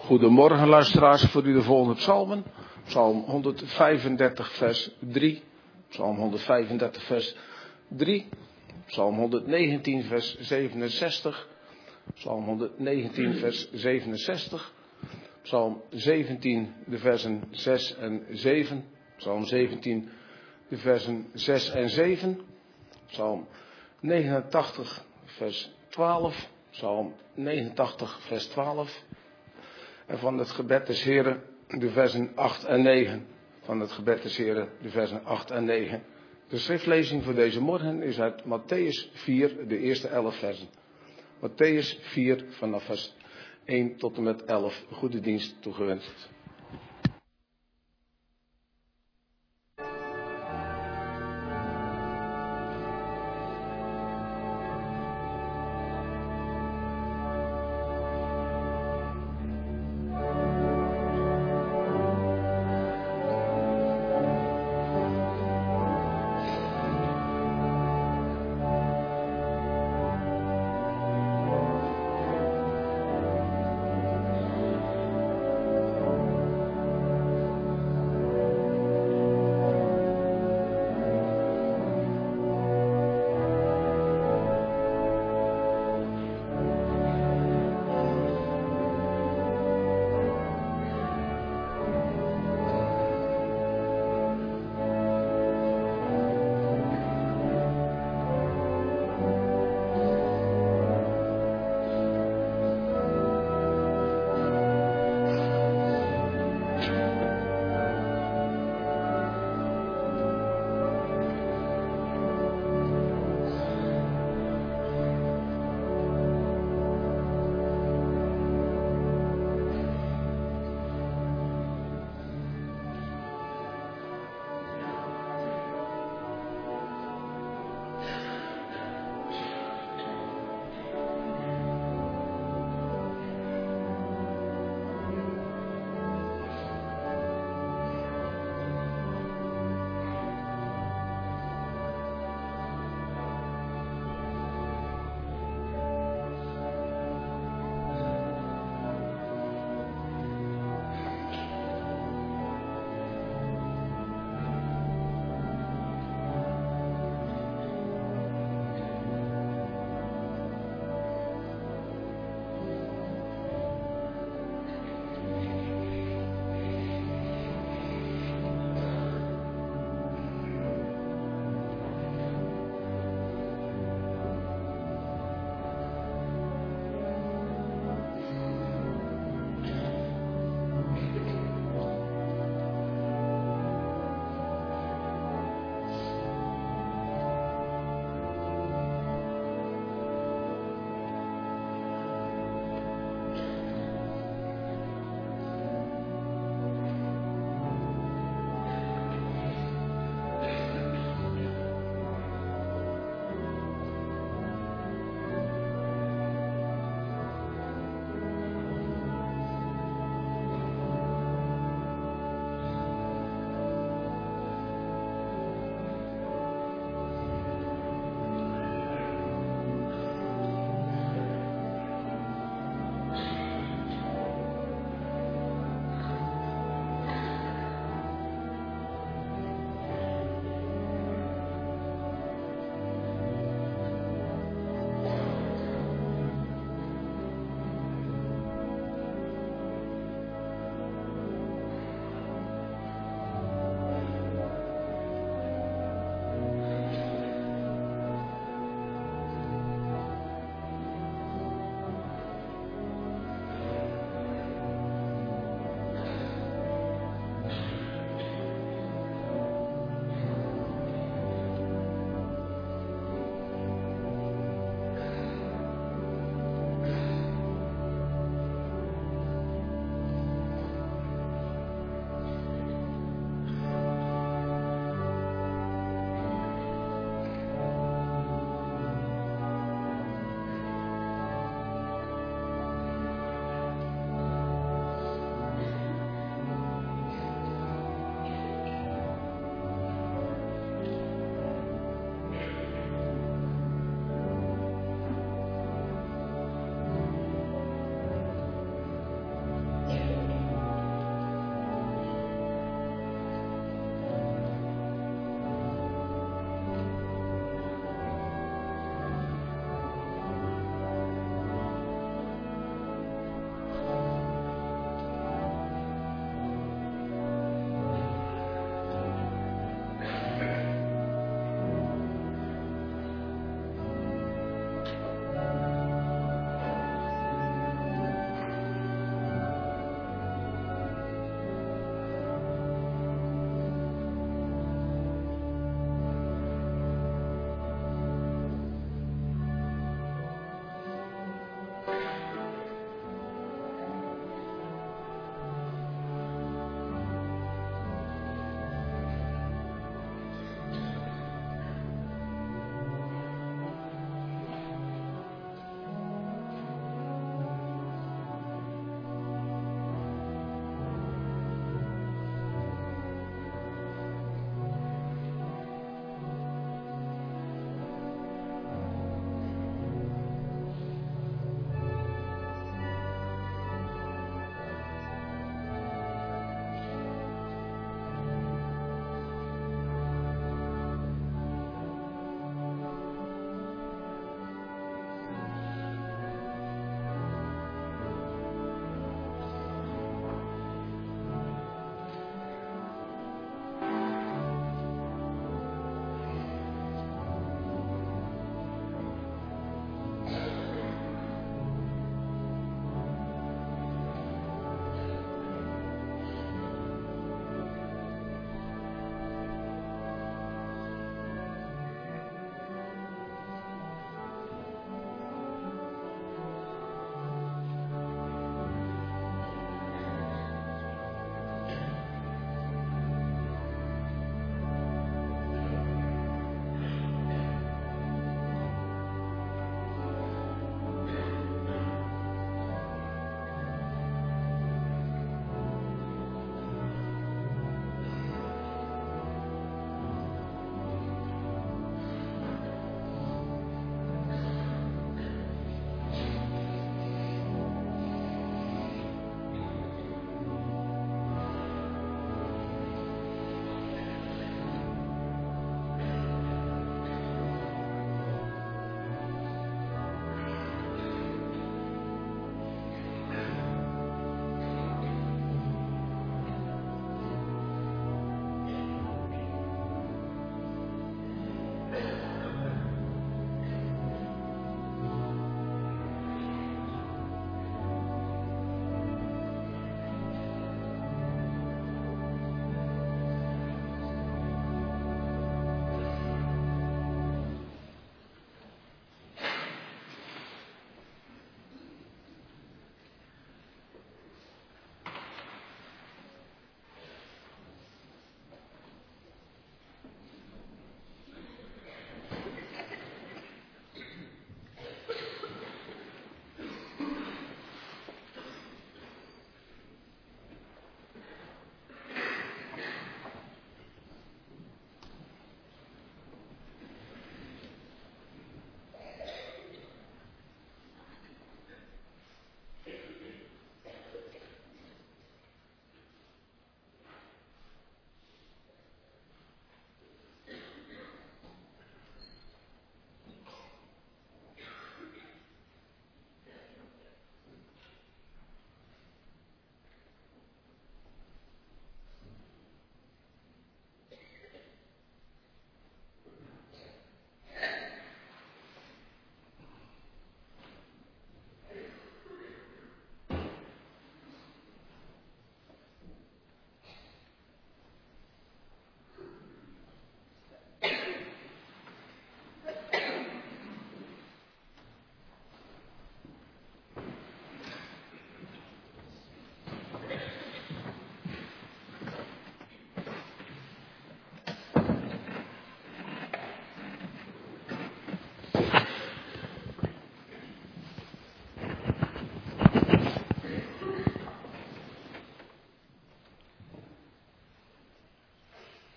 Goedemorgen luisteraars, voor u de volgende psalmen. Psalm 135 vers 3, Psalm 135 vers 3, Psalm 119 vers 67, Psalm 119 vers 67, Psalm 17 de versen 6 en 7, Psalm 17 de versen 6 en 7, Psalm 89 vers 12, Psalm 89 vers 12. En van het gebed des Heren de versen 8 en 9. Van het gebed des Heren de versen 8 en 9. De schriftlezing voor deze morgen is uit Mattheüs 4, de eerste 11 versen. Mattheüs 4 vanaf vers 1 tot en met 11. Goede dienst toegewenst.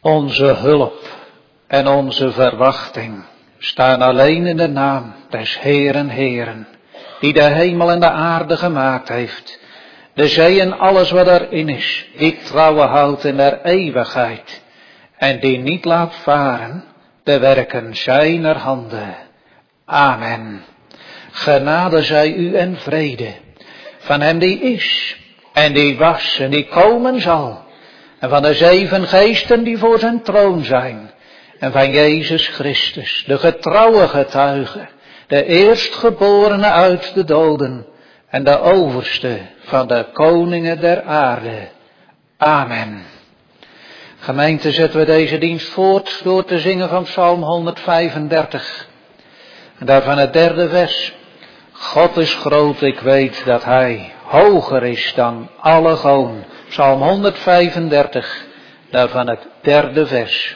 Onze hulp en onze verwachting staan alleen in de naam des Heeren Heeren, die de hemel en de aarde gemaakt heeft, de zee en alles wat erin is, die trouwen houdt in der eeuwigheid en die niet laat varen de werken zijner handen. Amen. Genade zij u en vrede van hem die is en die was en die komen zal, en van de 7 geesten die voor zijn troon zijn, en van Jezus Christus, de getrouwe getuige, de eerstgeborene uit de doden en de overste van de koningen der aarde. Amen. Gemeente, zetten we deze dienst voort door te zingen van Psalm 135. En daarvan het 3e vers. God is groot, ik weet dat hij hoger is dan alle goden. Psalm 135, daarvan het 3e vers.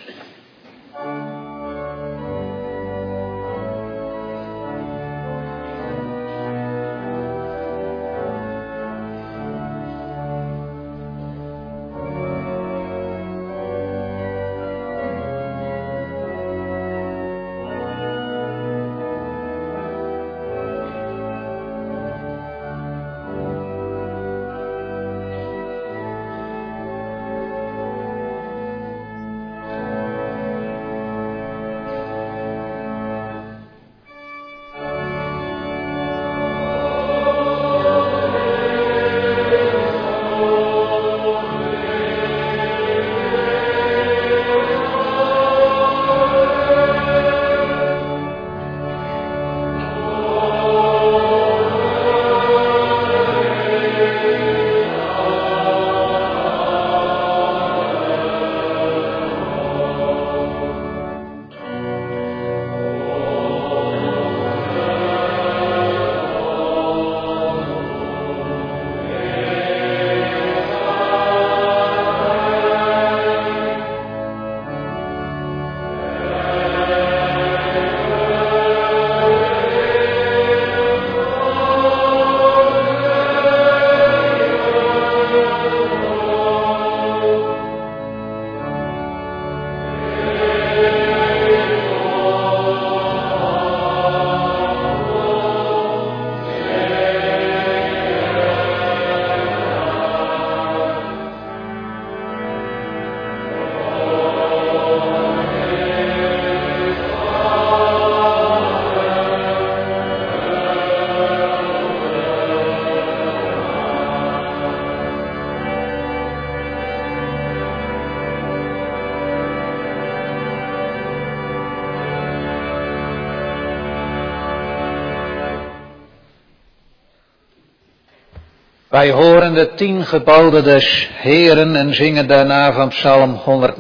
Wij horen de 10 geboden des Heeren en zingen daarna van Psalm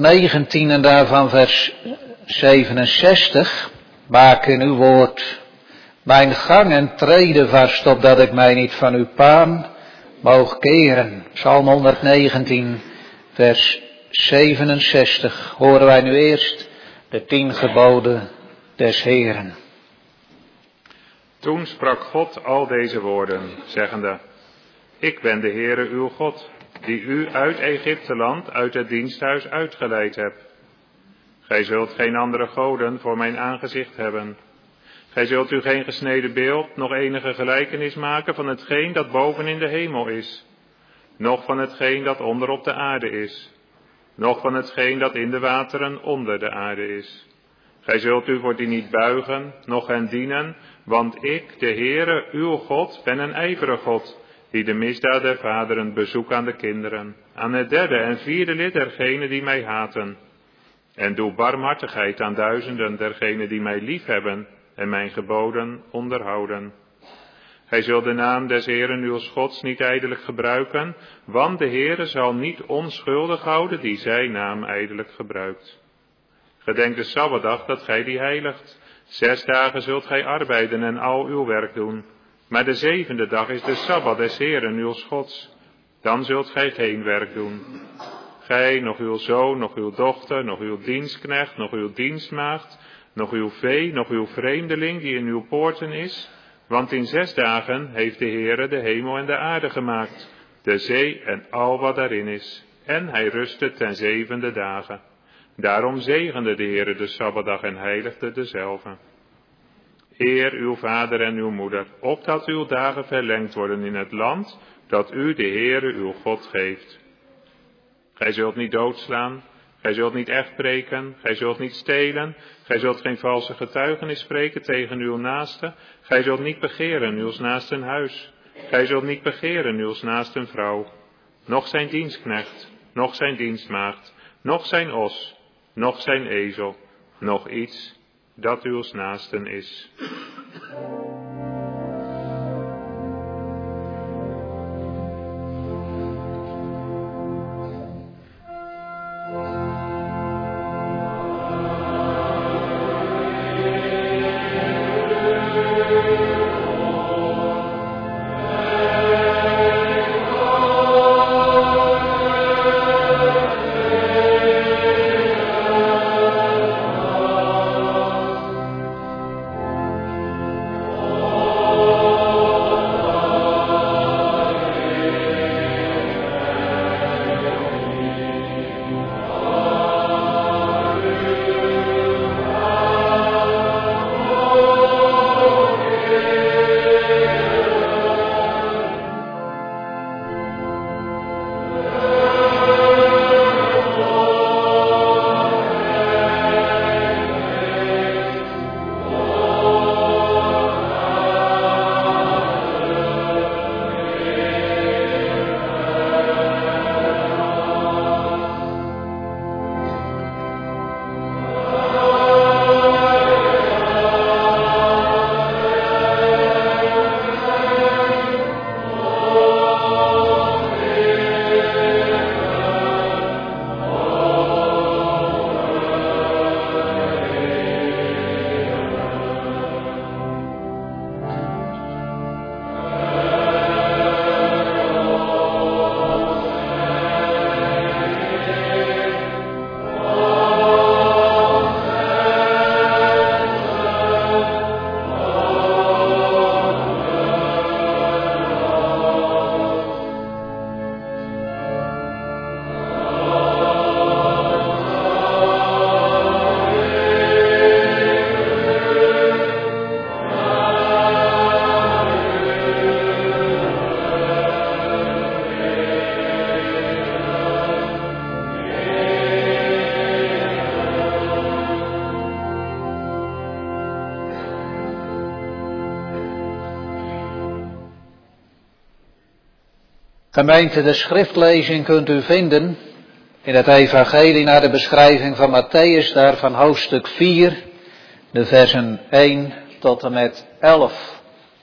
119 en daarvan vers 67. Maak in uw woord mijn gang en treden vast, opdat ik mij niet van uw paan moog keren. Psalm 119 vers 67 horen wij nu eerst de 10 geboden des Heeren. Toen sprak God al deze woorden, zeggende: Ik ben de Heere uw God, die u uit Egypteland, uit het diensthuis uitgeleid heb. Gij zult geen andere goden voor mijn aangezicht hebben. Gij zult u geen gesneden beeld, nog enige gelijkenis maken van hetgeen dat boven in de hemel is, noch van hetgeen dat onder op de aarde is, noch van hetgeen dat in de wateren onder de aarde is. Gij zult u voor die niet buigen, noch hen dienen, want ik, de Heere uw God, ben een ijverige God, die de misdaad der vaderen bezoekt aan de kinderen, aan het 3e en 4e lid dergenen die mij haten. En doe barmhartigheid aan duizenden dergenen die mij liefhebben en mijn geboden onderhouden. Gij zult de naam des Heeren uws Gods niet ijdelijk gebruiken, want de Heere zal niet onschuldig houden die zijn naam ijdelijk gebruikt. Gedenk de Sabbatdag dat gij die heiligt. 6 dagen zult gij arbeiden en al uw werk doen. Maar de 7e dag is de Sabbat des Heeren uws Gods. Dan zult gij geen werk doen. Gij, nog uw zoon, nog uw dochter, nog uw dienstknecht, nog uw dienstmaagd, nog uw vee, nog uw vreemdeling die in uw poorten is. Want in 6 dagen heeft de Heere de hemel en de aarde gemaakt, de zee en al wat daarin is. En hij rustte ten 7e dagen. Daarom zegende de Heere de Sabbatdag en heiligde dezelve. Eer uw vader en uw moeder, opdat uw dagen verlengd worden in het land dat u de Heere uw God geeft. Gij zult niet doodslaan, gij zult niet echtbreken, gij zult niet stelen, gij zult geen valse getuigenis spreken tegen uw naaste, gij zult niet begeren uws naasten huis, gij zult niet begeren uws naasten vrouw, noch zijn dienstknecht, noch zijn dienstmaagd, noch zijn os, noch zijn ezel, noch iets dat uws naasten is. Gemeente, de schriftlezing kunt u vinden in het evangelie naar de beschrijving van Matthäus, daar van hoofdstuk 4, de versen 1 tot en met 11.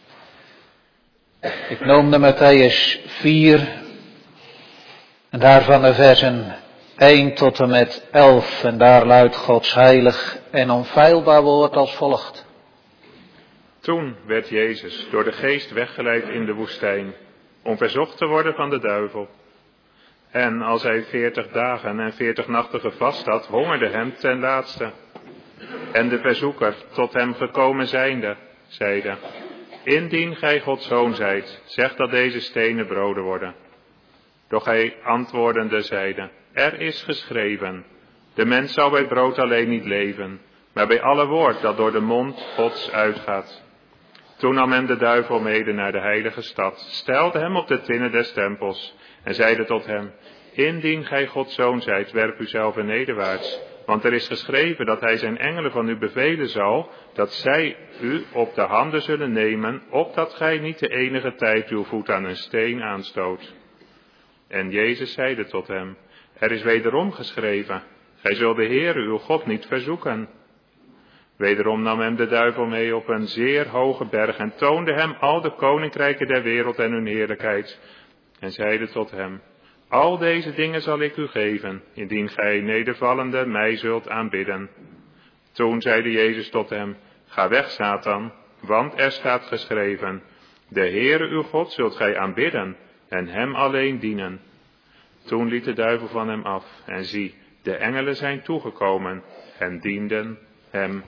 Ik noemde Matthäus 4 en daarvan de versen 1 tot en met 11. En daar luidt Gods heilig en onfeilbaar woord als volgt. Toen werd Jezus door de geest weggeleid in de woestijn, om verzocht te worden van de duivel. En als hij 40 dagen en 40 nachten gevast had, hongerde hem ten laatste. En de verzoeker, tot hem gekomen zijnde, zeide: Indien gij Gods zoon zijt, zeg dat deze stenen broden worden. Doch hij antwoordende zeide: Er is geschreven, de mens zal bij brood alleen niet leven, maar bij alle woord dat door de mond Gods uitgaat. Toen nam hem de duivel mede naar de heilige stad, stelde hem op de tinnen des tempels en zeide tot hem: Indien gij Gods zoon zijt, werp uzelf nederwaarts, want er is geschreven dat hij zijn engelen van u bevelen zal, dat zij u op de handen zullen nemen, opdat gij niet de enige tijd uw voet aan een steen aanstoot. En Jezus zeide tot hem: Er is wederom geschreven, gij zult de Heere uw God niet verzoeken. Wederom nam hem de duivel mee op een zeer hoge berg en toonde hem al de koninkrijken der wereld en hun heerlijkheid. En zeide tot hem: Al deze dingen zal ik u geven, indien gij nedervallende mij zult aanbidden. Toen zeide Jezus tot hem: Ga weg, Satan, want er staat geschreven: De Heere uw God zult gij aanbidden en hem alleen dienen. Toen liet de duivel van hem af en zie, de engelen zijn toegekomen en dienden hem.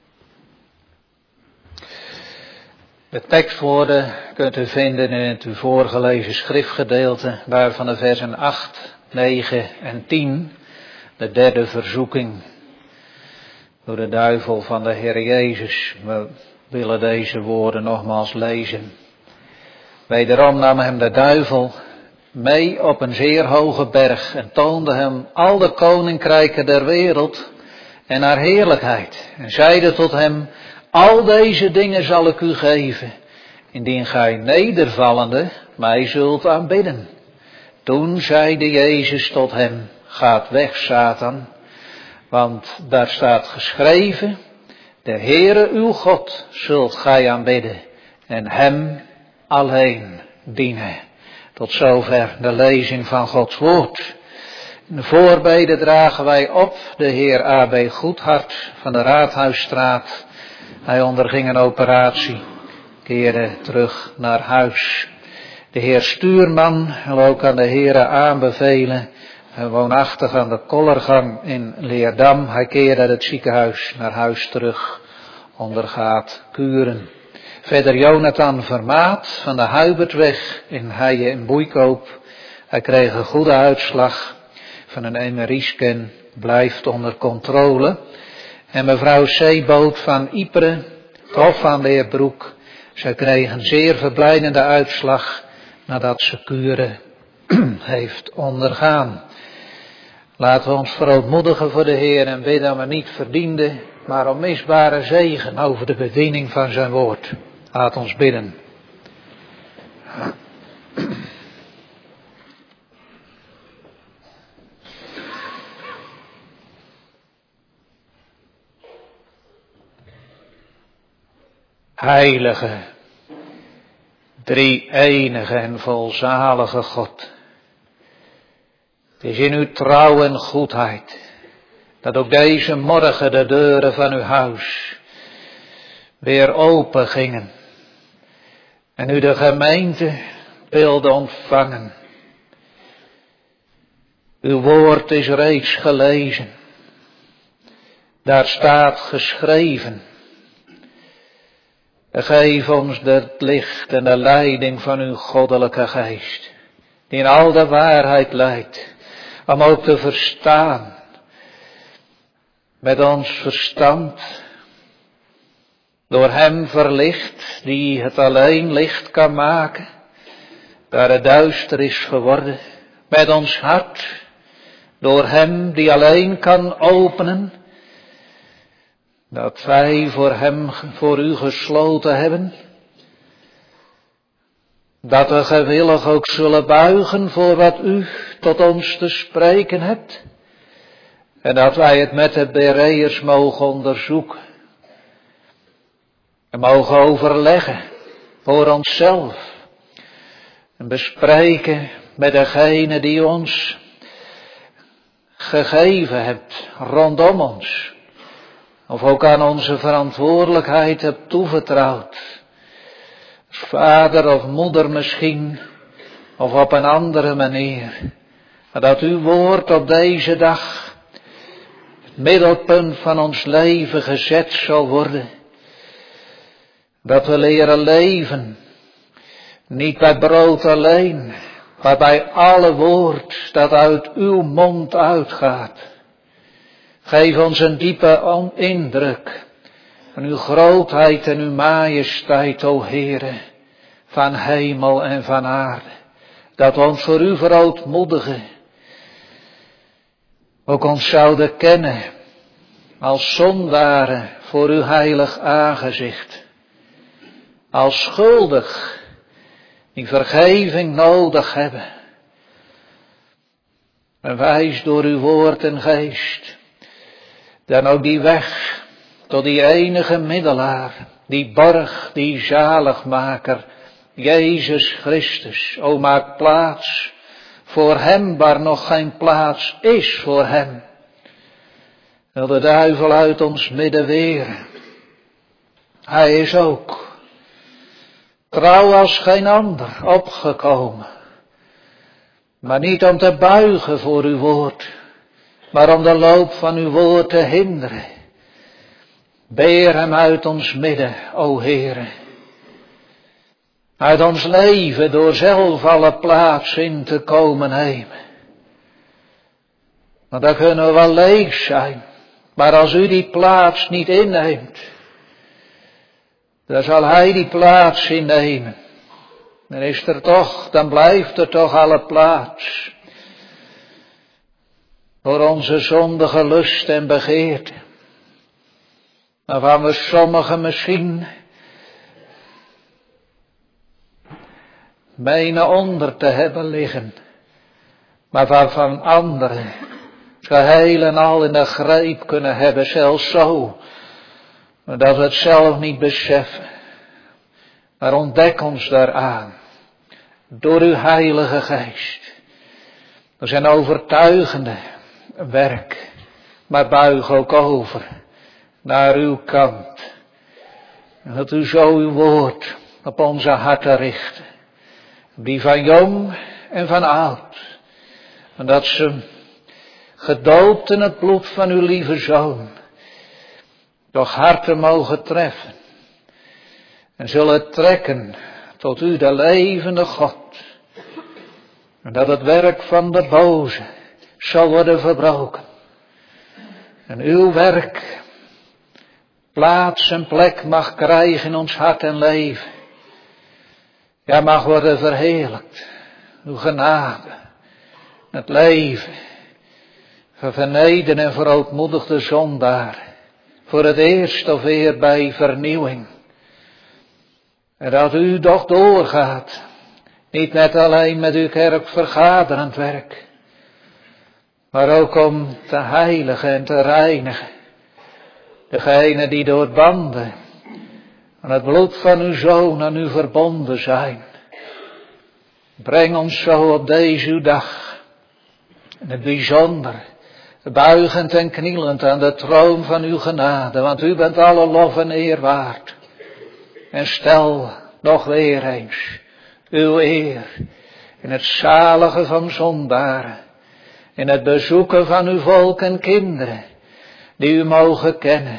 De tekstwoorden kunt u vinden in het u voorgelezen schriftgedeelte, waarvan de versen 8, 9 en 10, de derde verzoeking door de duivel van de Heer Jezus. We willen deze woorden nogmaals lezen. Wederom nam hem de duivel mee op een zeer hoge berg en toonde hem al de koninkrijken der wereld en haar heerlijkheid. En zeide tot hem, al deze dingen zal ik u geven, indien gij nedervallende mij zult aanbidden. Toen zeide Jezus tot hem, gaat weg, Satan, want daar staat geschreven, de Heere uw God zult gij aanbidden en hem alleen dienen. Tot zover de lezing van Gods woord. In de voorbeden dragen wij op de heer A.B. Goedhart van de Raadhuisstraat. Hij onderging een operatie, keerde terug naar huis. De heer Stuurman wil ook aan de heren aanbevelen, woonachtig aan de Kollergang in Leerdam. Hij keerde uit het ziekenhuis naar huis terug, ondergaat kuren. Verder Jonathan Vermaat van de Huibertweg in Heijen en Boeikoop. Hij kreeg een goede uitslag van een MRI-scan, blijft onder controle. En mevrouw Zeeboot van Ypres, Hof van Leerbroek. Zij kreeg een zeer verblijdende uitslag nadat ze kuren heeft ondergaan. Laten we ons verootmoedigen voor de Heer en bidden om een niet verdiende, maar onmisbare zegen over de bediening van zijn woord. Laat ons bidden. Heilige, drie-enige en volzalige God. Het is in uw trouw en goedheid dat ook deze morgen de deuren van uw huis weer open gingen en u de gemeente wilde ontvangen. Uw woord is reeds gelezen. Daar staat geschreven. Geef ons het licht en de leiding van uw goddelijke geest, die in al de waarheid leidt, om ook te verstaan, met ons verstand, door hem verlicht, die het alleen licht kan maken, daar het duister is geworden, met ons hart, door hem die alleen kan openen, dat wij voor u gesloten hebben, dat we gewillig ook zullen buigen voor wat u tot ons te spreken hebt, en dat wij het met de Bereërs mogen onderzoeken, en mogen overleggen voor onszelf, en bespreken met degene die ons gegeven hebt rondom ons, of ook aan onze verantwoordelijkheid hebt toevertrouwd. Als vader of moeder misschien, of op een andere manier. Maar dat uw woord op deze dag het middelpunt van ons leven gezet zal worden. Dat we leren leven, niet bij brood alleen, maar bij alle woord dat uit uw mond uitgaat. Geef ons een diepe indruk van uw grootheid en uw majesteit, o Heere, van hemel en van aarde. Dat we ons voor u verootmoedigen, ook ons zouden kennen als zondaren voor uw heilig aangezicht. Als schuldig die vergeving nodig hebben. En wijs door uw woord en geest dan ook die weg tot die enige middelaar, die borg, die zaligmaker, Jezus Christus. O, maak plaats voor hem waar nog geen plaats is voor hem. Wil de duivel uit ons midden weren. Hij is ook trouw als geen ander opgekomen. Maar niet om te buigen voor uw woord, maar om de loop van uw woord te hinderen. Beer hem uit ons midden, o Heere. Uit ons leven door zelf alle plaats in te komen nemen. Want dan kunnen we wel leeg zijn. Maar als u die plaats niet inneemt, dan zal hij die plaats innemen. Dan blijft er toch alle plaats. Voor onze zondige lust en begeerte. Waarvan we sommigen misschien menen onder te hebben liggen. Maar waarvan anderen geheel en al in de greep kunnen hebben, zelfs zo. Dat we het zelf niet beseffen. Maar ontdek ons daaraan. Door uw Heilige Geest. Door zijn overtuigende werk. Maar buig ook over naar uw kant. En dat u zo uw woord op onze harten richt. Die van jong en van oud. En dat ze gedoopt in het bloed van uw lieve Zoon. Doch harten mogen treffen. En zullen trekken tot u de levende God. En dat het werk van de boze zal worden verbroken. En uw werk plaats en plek mag krijgen in ons hart en leven. Ja, mag worden verheerlijkt. Uw genade. Het leven. Voor vernederde en verootmoedigde zondaar. Voor het eerst of weer bij vernieuwing. En dat u toch doorgaat. Niet net alleen met uw kerk vergaderend werk. Maar ook om te heiligen en te reinigen. Degenen die door banden aan het bloed van uw Zoon aan u verbonden zijn. Breng ons zo op deze uw dag. In het bijzonder. Buigend en knielend aan de troon van uw genade. Want u bent alle lof en eer waard. En stel nog weer eens uw eer in het zalige van zondaren. In het bezoeken van uw volk en kinderen die u mogen kennen.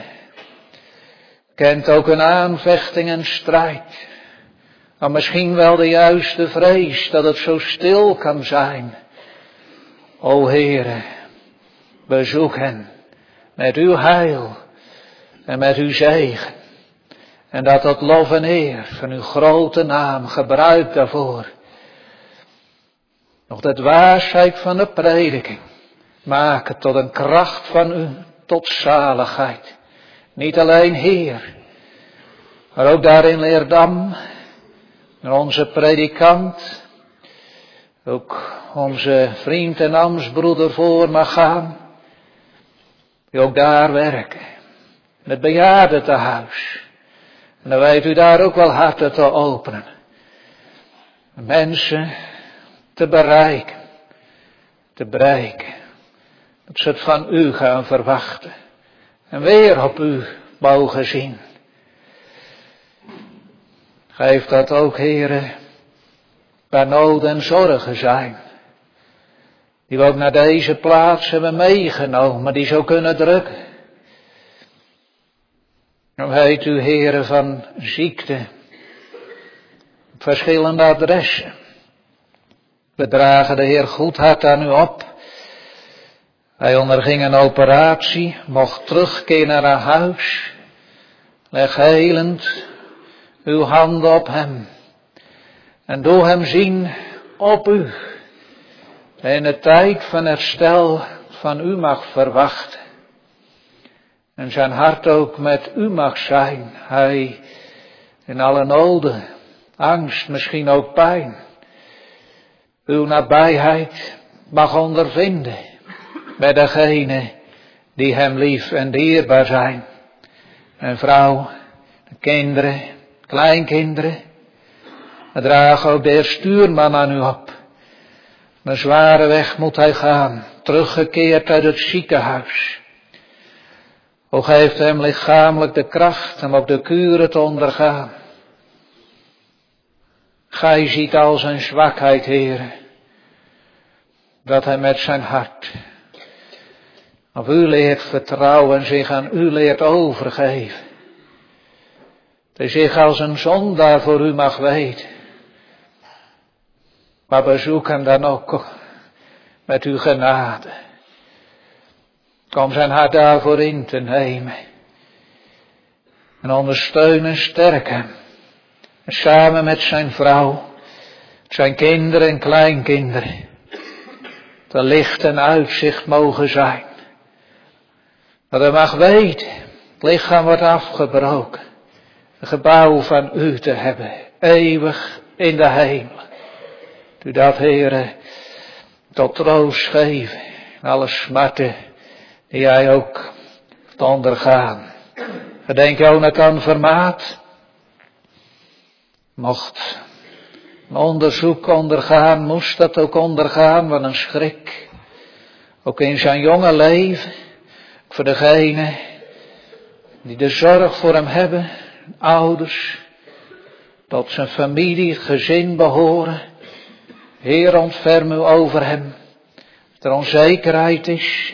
Kent ook een aanvechting en strijd. Maar misschien wel de juiste vrees dat het zo stil kan zijn. O Heere, bezoek hen met uw heil en met uw zegen. En dat tot lof en eer van uw grote naam gebruik daarvoor. Nog de dwaasheid van de prediking. Maak het tot een kracht van u tot zaligheid. Niet alleen Heer. Maar ook daarin Leerdam. En onze predikant. Ook onze vriend en ambtsbroeder voor mag gaan. Die ook daar werken. In het bejaardentehuis. En dan weet u daar ook wel harten te openen. Mensen te bereiken. Te bereiken. Dat ze het van u gaan verwachten. En weer op u mogen zien. Geef dat ook, Heere, waar nood en zorgen zijn. Die we ook naar deze plaats hebben meegenomen, die zo kunnen drukken. Dan weet u, Heere, van ziekte. Op verschillende adressen. We dragen de Heer Goedhart aan u op. Hij onderging een operatie, mocht terugkeren naar haar huis. Leg helend uw handen op hem. En doe hem zien op u. En de tijd van herstel van u mag verwachten. En zijn hart ook met u mag zijn. Hij in alle noden, angst, misschien ook pijn. Uw nabijheid mag ondervinden. Met degenen die hem lief en dierbaar zijn. En vrouw, de kinderen, kleinkinderen. We dragen ook de heer Stuurman aan u op. Een zware weg moet hij gaan, teruggekeerd uit het ziekenhuis. O geeft hem lichamelijk de kracht om ook de kuren te ondergaan. Gij ziet al zijn zwakheid, Heere. Dat hij met zijn hart op u leert vertrouwen en zich aan u leert overgeven. Dat hij zich als een zondaar voor u mag weten. Maar bezoek hem dan ook met uw genade. Kom zijn hart daarvoor in te nemen. En ondersteunen en sterken. En samen met zijn vrouw, zijn kinderen en kleinkinderen, dat licht en uitzicht mogen zijn. Dat hij mag weten, het lichaam wordt afgebroken. Een gebouw van u te hebben, eeuwig in de hemel. U dat, Heere, tot troost geven. En alle smarten die hij ook heeft ondergaan. Gedenk Jonathan Vermaat. Mocht een onderzoek ondergaan, moest dat ook ondergaan, wat een schrik. Ook in zijn jonge leven, voor degenen die de zorg voor hem hebben, ouders, tot zijn familie, gezin behoren. Heer, ontferm u over hem. Als er onzekerheid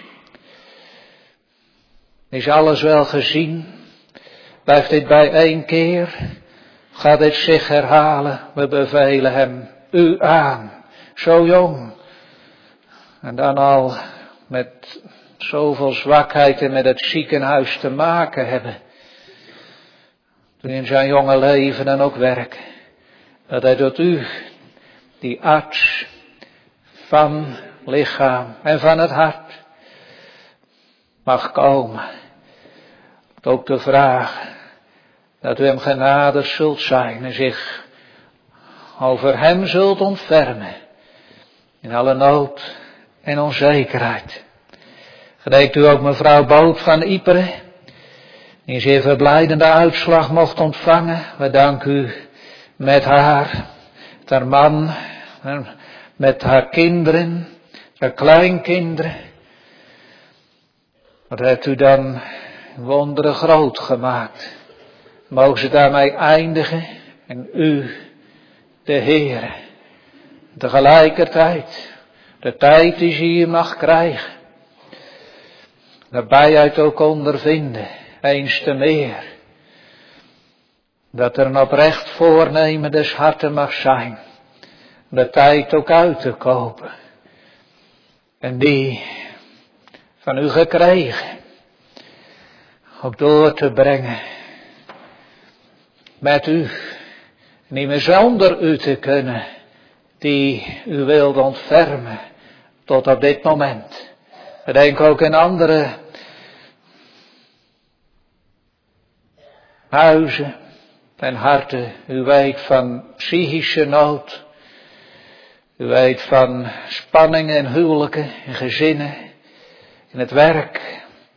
is alles wel gezien. Blijft dit bij één keer? Gaat dit zich herhalen? We bevelen hem u aan. Zo jong. En dan al met zoveel zwakheid en met het ziekenhuis te maken hebben. Toen in zijn jonge leven dan ook werken. Dat hij tot u, die arts van lichaam en van het hart, mag komen. Ook de vraag dat u hem genadig zult zijn en zich over hem zult ontfermen. In alle nood en onzekerheid. Gedenkt u ook mevrouw Boot van Iperen, die een zeer verblijdende uitslag mocht ontvangen. We danken u met haar man, met haar kinderen, haar kleinkinderen. Wat hebt u dan wonderen groot gemaakt. Mogen ze daarmee eindigen en u, de Heere, tegelijkertijd de tijd die ze hier mag krijgen, nabijheid ook ondervinden, eens te meer, dat er een oprecht voornemen des harten mag zijn, de tijd ook uit te kopen en die van u gekregen ook door te brengen met u, niet meer zonder u te kunnen, die u wilt ontfermen tot op dit moment. We denken ook in andere huizen en harten. U weet van psychische nood, u weet van spanningen en huwelijken en gezinnen, in het werk,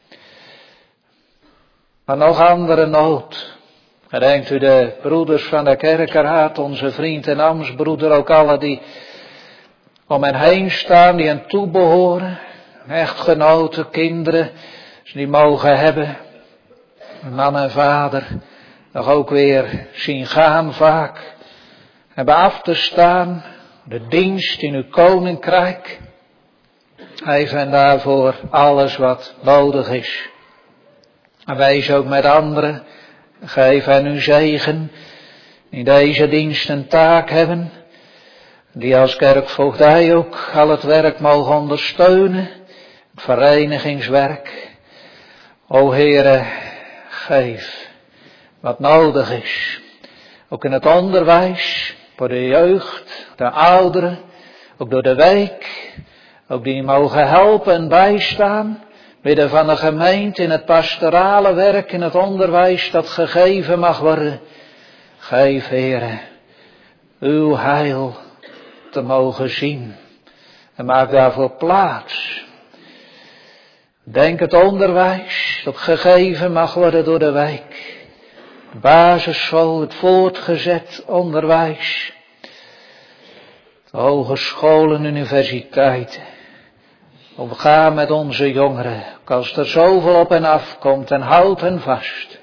maar nog andere nood. Gedenkt u de broeders van de kerkeraad, onze vriend en ambtsbroeder, ook alle die om hen heen staan, die hen toebehoren, echtgenoten, kinderen, die mogen hebben, man en vader, nog ook weer zien gaan vaak, hebben af te staan, de dienst in uw koninkrijk, geef hen daarvoor alles wat nodig is. En wees ook met anderen, geef hen uw zegen, die deze dienst een taak hebben, die als kerkvoogdij ook al het werk mogen ondersteunen, het verenigingswerk. O Heere, geef wat nodig is, ook in het onderwijs, voor de jeugd, de ouderen, ook door de week, ook die mogen helpen en bijstaan, midden van de gemeente in het pastorale werk, in het onderwijs dat gegeven mag worden. Geef, Heere, uw heil te mogen zien. En maak daarvoor plaats. Denk het onderwijs dat gegeven mag worden door de wijk. De basisschool, het voortgezet onderwijs. De hogescholen, universiteiten. Omgaan met onze jongeren, als er zoveel op en af komt, en houd hen vast.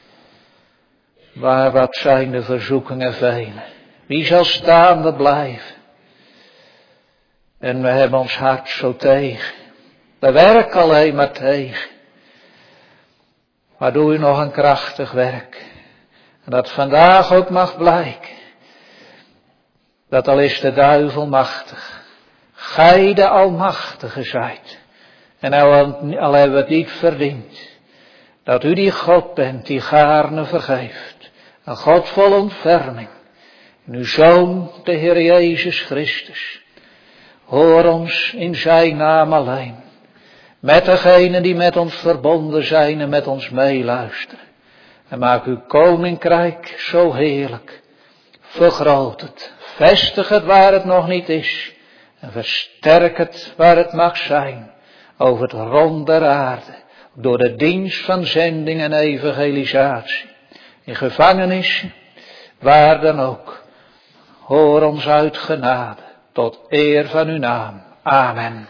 Maar wat zijn de verzoekingen velen? Wie zal staande blijven? En we hebben ons hart zo tegen. We werken alleen maar tegen. Maar doe u nog een krachtig werk. En dat vandaag ook mag blijken. Dat al is de duivel machtig. Gij de Almachtige zijt. En al hebben we het niet verdiend. Dat u die God bent die gaarne vergeeft. Een God vol ontferming. En uw Zoon, de Heer Jezus Christus. Hoor ons in zijn naam alleen. Met degenen die met ons verbonden zijn en met ons meeluisteren. En maak uw koninkrijk zo heerlijk. Vergroot het. Vestig het waar het nog niet is. En versterk het waar het mag zijn. Over het rond der aarde. Door de dienst van zending en evangelisatie. In gevangenissen. Waar dan ook. Hoor ons uit genade. Tot eer van uw naam. Amen.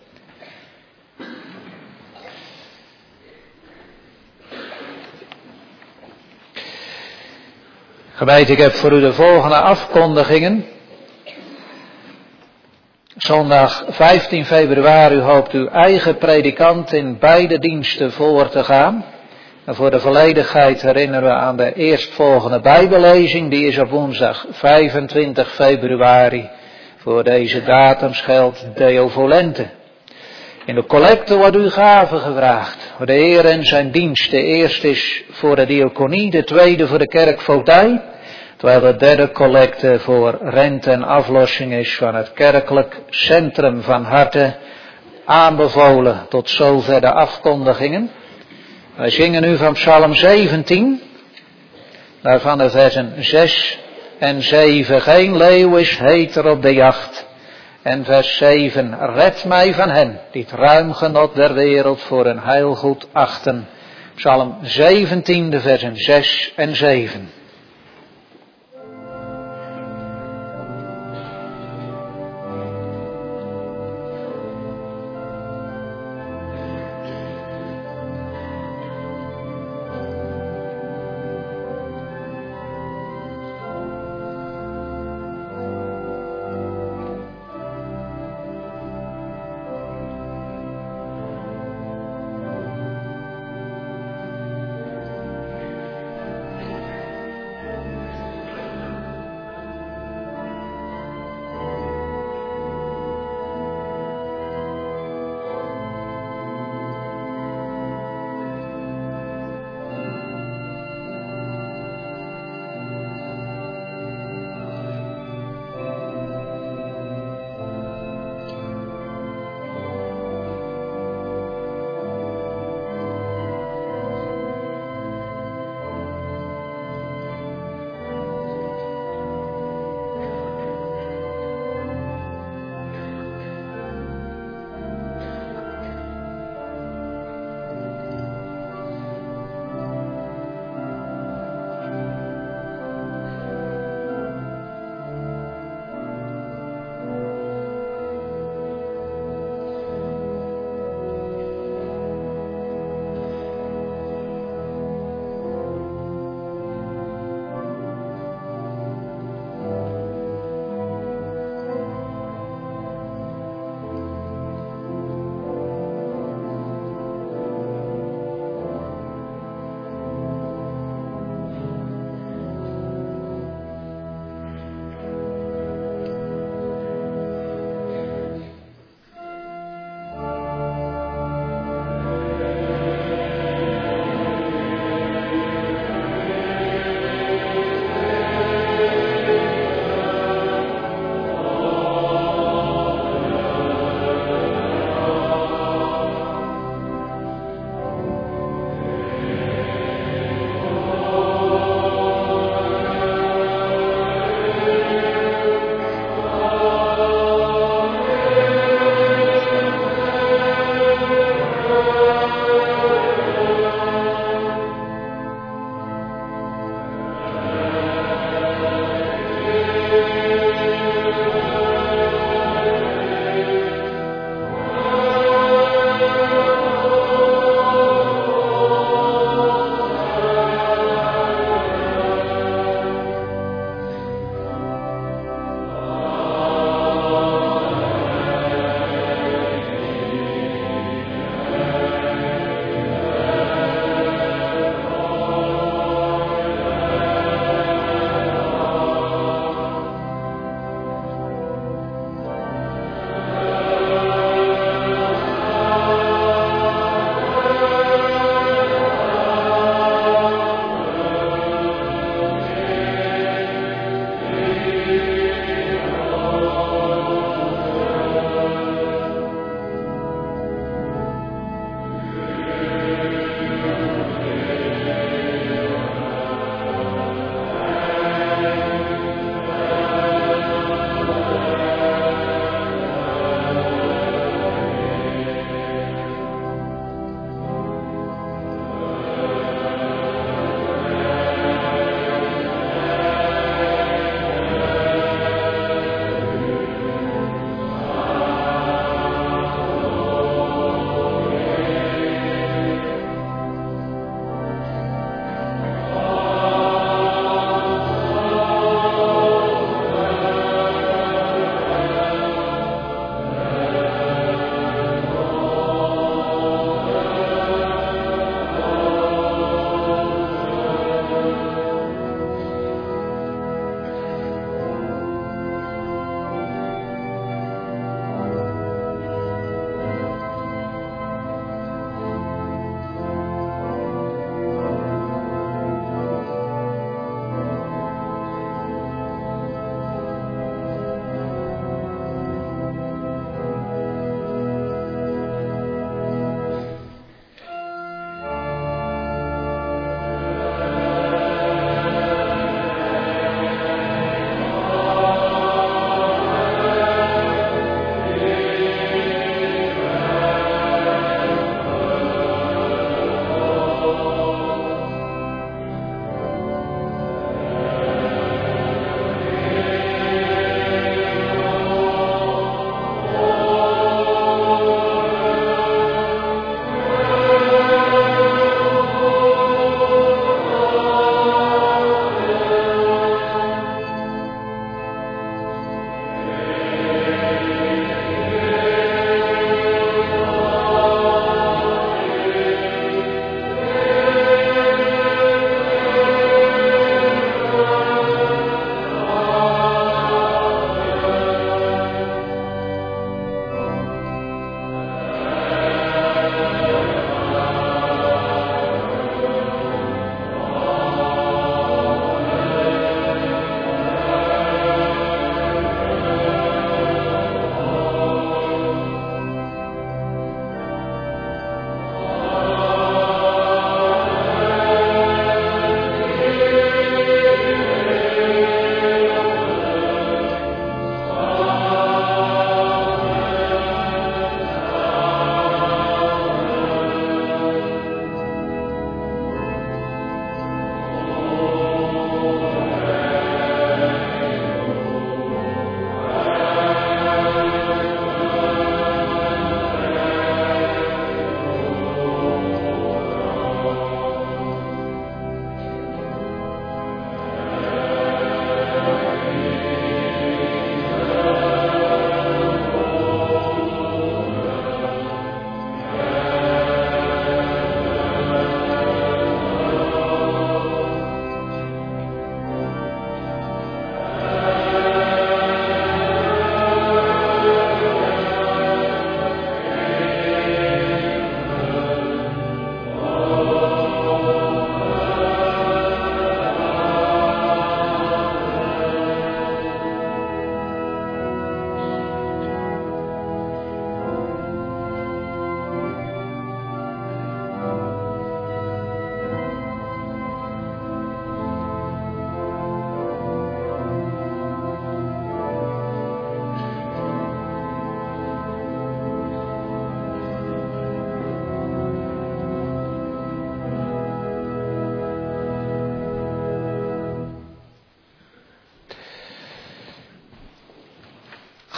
Gemeente, ik heb voor u de volgende afkondigingen. Zondag 15 februari hoopt uw eigen predikant in beide diensten voor te gaan. En voor de volledigheid herinneren we aan de eerstvolgende bijbellezing. Die is op woensdag 25 februari. Voor deze datums geldt Deo Volente. In de collecte wordt uw gave gevraagd. Voor de Heer en zijn dienst. De eerste is voor de diaconie, de tweede voor de kerkvoogdij. Terwijl de derde collecte voor rente en aflossing is van het kerkelijk centrum van harte aanbevolen. Tot zover de afkondigingen. Wij zingen nu van Psalm 17. Daarvan de versen 6 en 7. Geen leeuw is heter op de jacht. En vers 7. Red mij van hen die het ruim genot der wereld voor een heilgoed achten. Psalm 17, de versen 6 en 7.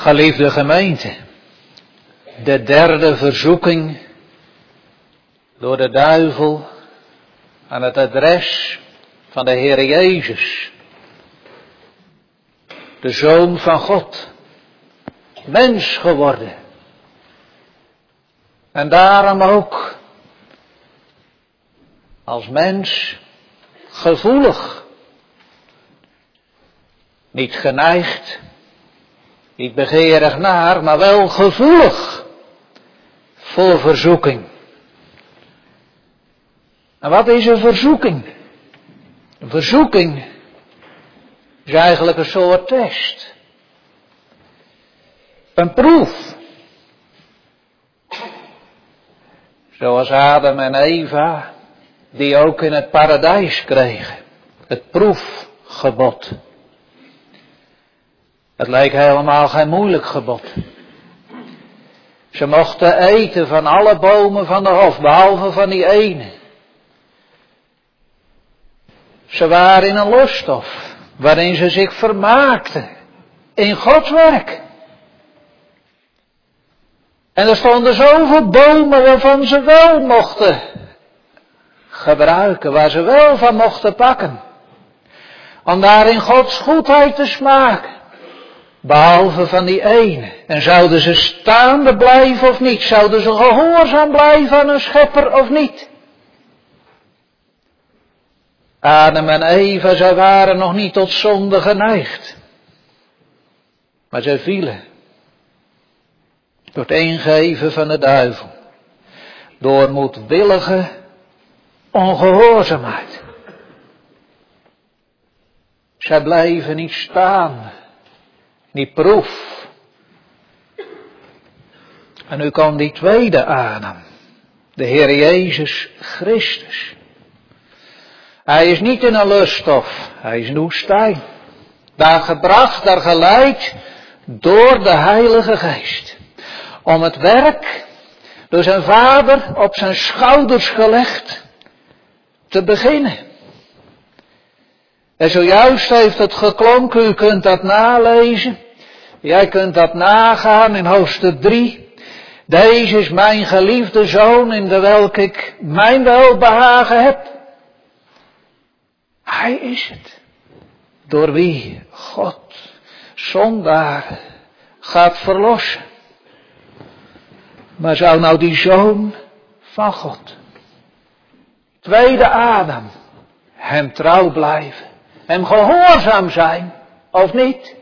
Geliefde gemeente, de derde verzoeking door de duivel aan het adres van de Heer Jezus, de Zoon van God, mens geworden. En daarom ook als mens gevoelig, niet geneigd, niet begeerig naar, maar wel gevoelig voor verzoeking. En wat is een verzoeking? Een verzoeking is eigenlijk een soort test. Een proef. Zoals Adam en Eva, die ook in het paradijs kregen. Het proefgebod. Het leek helemaal geen moeilijk gebod. Ze mochten eten van alle bomen van de hof, behalve van die ene. Ze waren in een lusthof, waarin ze zich vermaakten in Gods werk. En er stonden zoveel bomen waarvan ze wel mochten gebruiken, waar ze wel van mochten pakken. Om daarin Gods goedheid te smaken. Behalve van die ene. En zouden ze staande blijven of niet? Zouden ze gehoorzaam blijven aan hun schepper of niet? Adam en Eva, zij waren nog niet tot zonde geneigd. Maar zij vielen. Door het ingeven van de duivel. Door moedwillige ongehoorzaamheid. Zij blijven niet staan. Die proef. En nu komt die tweede Adam. De Heer Jezus Christus. Hij is niet in een lusthof. Hij is in de woestijn. Daar gebracht, daar geleid door de Heilige Geest. Om het werk door zijn Vader op zijn schouders gelegd te beginnen. En zojuist heeft het geklonken, u kunt dat nalezen. Jij kunt dat nagaan in hoofdstuk 3. Deze is mijn geliefde zoon in de welke ik mijn welbehagen heb. Hij is het. Door wie God zondaar gaat verlossen. Maar zou nou die zoon van God, tweede Adam, hem trouw blijven, hem gehoorzaam zijn of niet?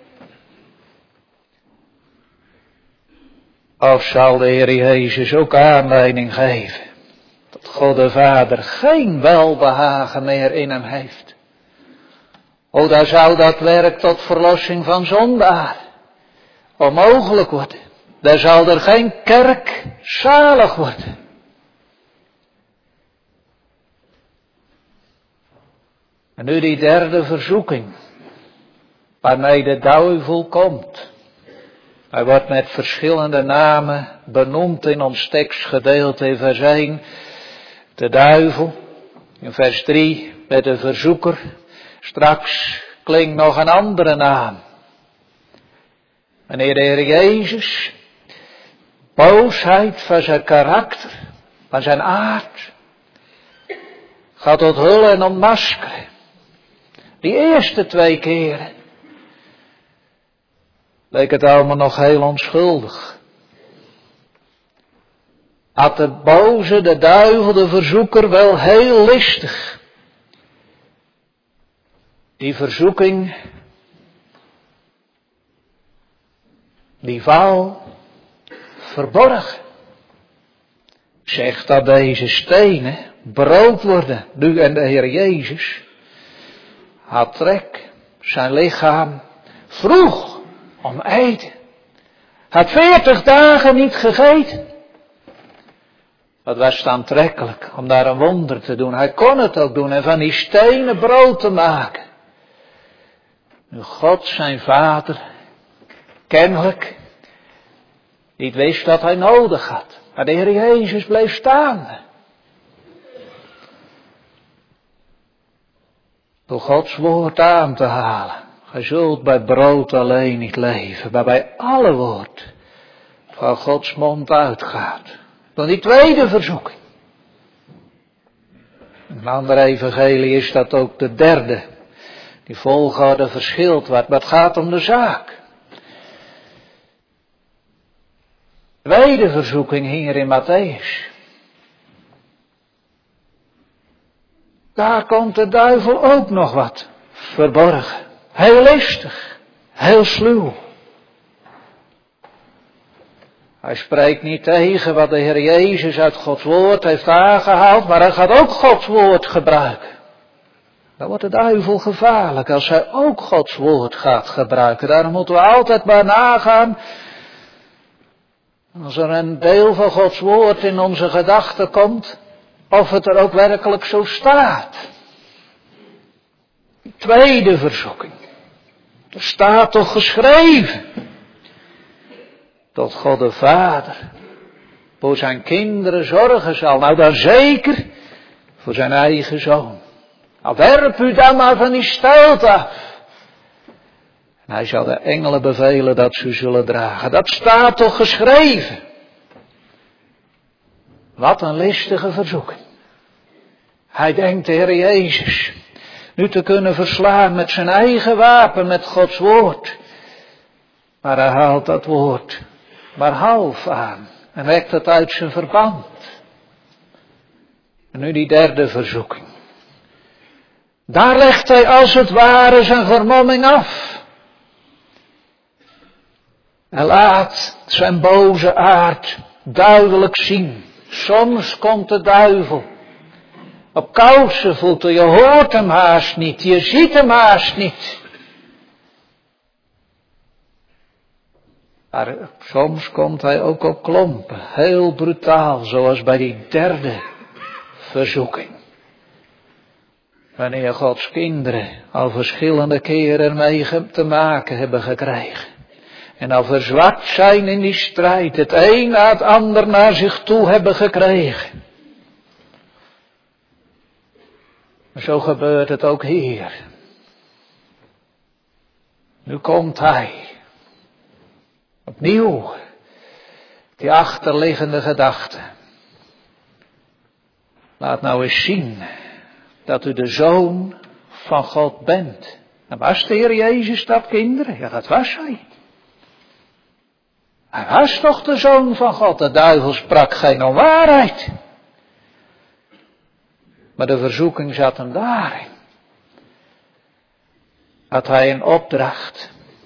Of zal de Heer Jezus ook aanleiding geven dat God de Vader geen welbehagen meer in hem heeft? O, daar zou dat werk tot verlossing van zondaar onmogelijk worden. Daar zal er geen kerk zalig worden. En nu die derde verzoeking, waarmee de duivel komt. Hij wordt met verschillende namen benoemd in ons tekstgedeelte in vers 1. De duivel, in vers 3 met de verzoeker. Straks klinkt nog een andere naam. Wanneer de Heer Jezus boosheid van zijn karakter, van zijn aard, gaat onthullen en ontmaskeren. Die eerste 2 keren leek het allemaal nog heel onschuldig. Had de boze, de duivel, de verzoeker wel heel listig die verzoeking, die val verborgen. Zegt dat deze stenen brood worden. Nu en de Heer Jezus had trek. Zijn lichaam vroeg om eten. Had 40 dagen niet gegeten. Dat was aantrekkelijk om daar een wonder te doen. Hij kon het ook doen en van die stenen brood te maken. Nu God zijn Vader kennelijk niet wist dat hij nodig had. Maar de Heer Jezus bleef staan. Door Gods woord aan te halen. Gij zult bij brood alleen niet leven, maar bij alle woord van Gods mond uitgaat. Dan die tweede verzoeking. In een andere evangelie is dat ook de derde. Die volgorde verschilt wat, maar het gaat om de zaak. Tweede verzoeking hier in Mattheüs. Daar komt de duivel ook nog wat verborgen. Heel listig, heel sluw. Hij spreekt niet tegen wat de Heer Jezus uit Gods woord heeft aangehaald, maar hij gaat ook Gods woord gebruiken. Dan wordt de duivel gevaarlijk als hij ook Gods woord gaat gebruiken. Daarom moeten we altijd maar nagaan. Als er een deel van Gods woord in onze gedachten komt, of het er ook werkelijk zo staat. Tweede verzoeking. Er staat toch geschreven. Dat God de Vader voor zijn kinderen zorgen zal. Nou dan zeker voor zijn eigen zoon. Nou werp u dan maar van die stijl af. En hij zal de engelen bevelen dat ze zullen dragen. Dat staat toch geschreven. Wat een listige verzoeking. Hij denkt de Heer Jezus nu te kunnen verslaan met zijn eigen wapen, met Gods woord. Maar hij haalt dat woord maar half aan en wekt het uit zijn verband. En nu die derde verzoeking. Daar legt hij als het ware zijn vermomming af. En laat zijn boze aard duidelijk zien. Soms komt de duivel op kousenvoeten, je hoort hem haast niet, je ziet hem haast niet. Maar soms komt hij ook op klompen, heel brutaal, zoals bij die derde verzoeking. Wanneer Gods kinderen al verschillende keren mee te maken hebben gekregen. En al verzwakt zijn in die strijd, het een na het ander naar zich toe hebben gekregen. Maar zo gebeurt het ook hier. Nu komt hij. Opnieuw. Die achterliggende gedachte. Laat nou eens zien dat u de Zoon van God bent. En was de Heer Jezus dat, kinderen? Ja, dat was hij. Hij was toch de Zoon van God. De duivel sprak geen onwaarheid. Maar de verzoeking zat hem daarin. Had hij een opdracht.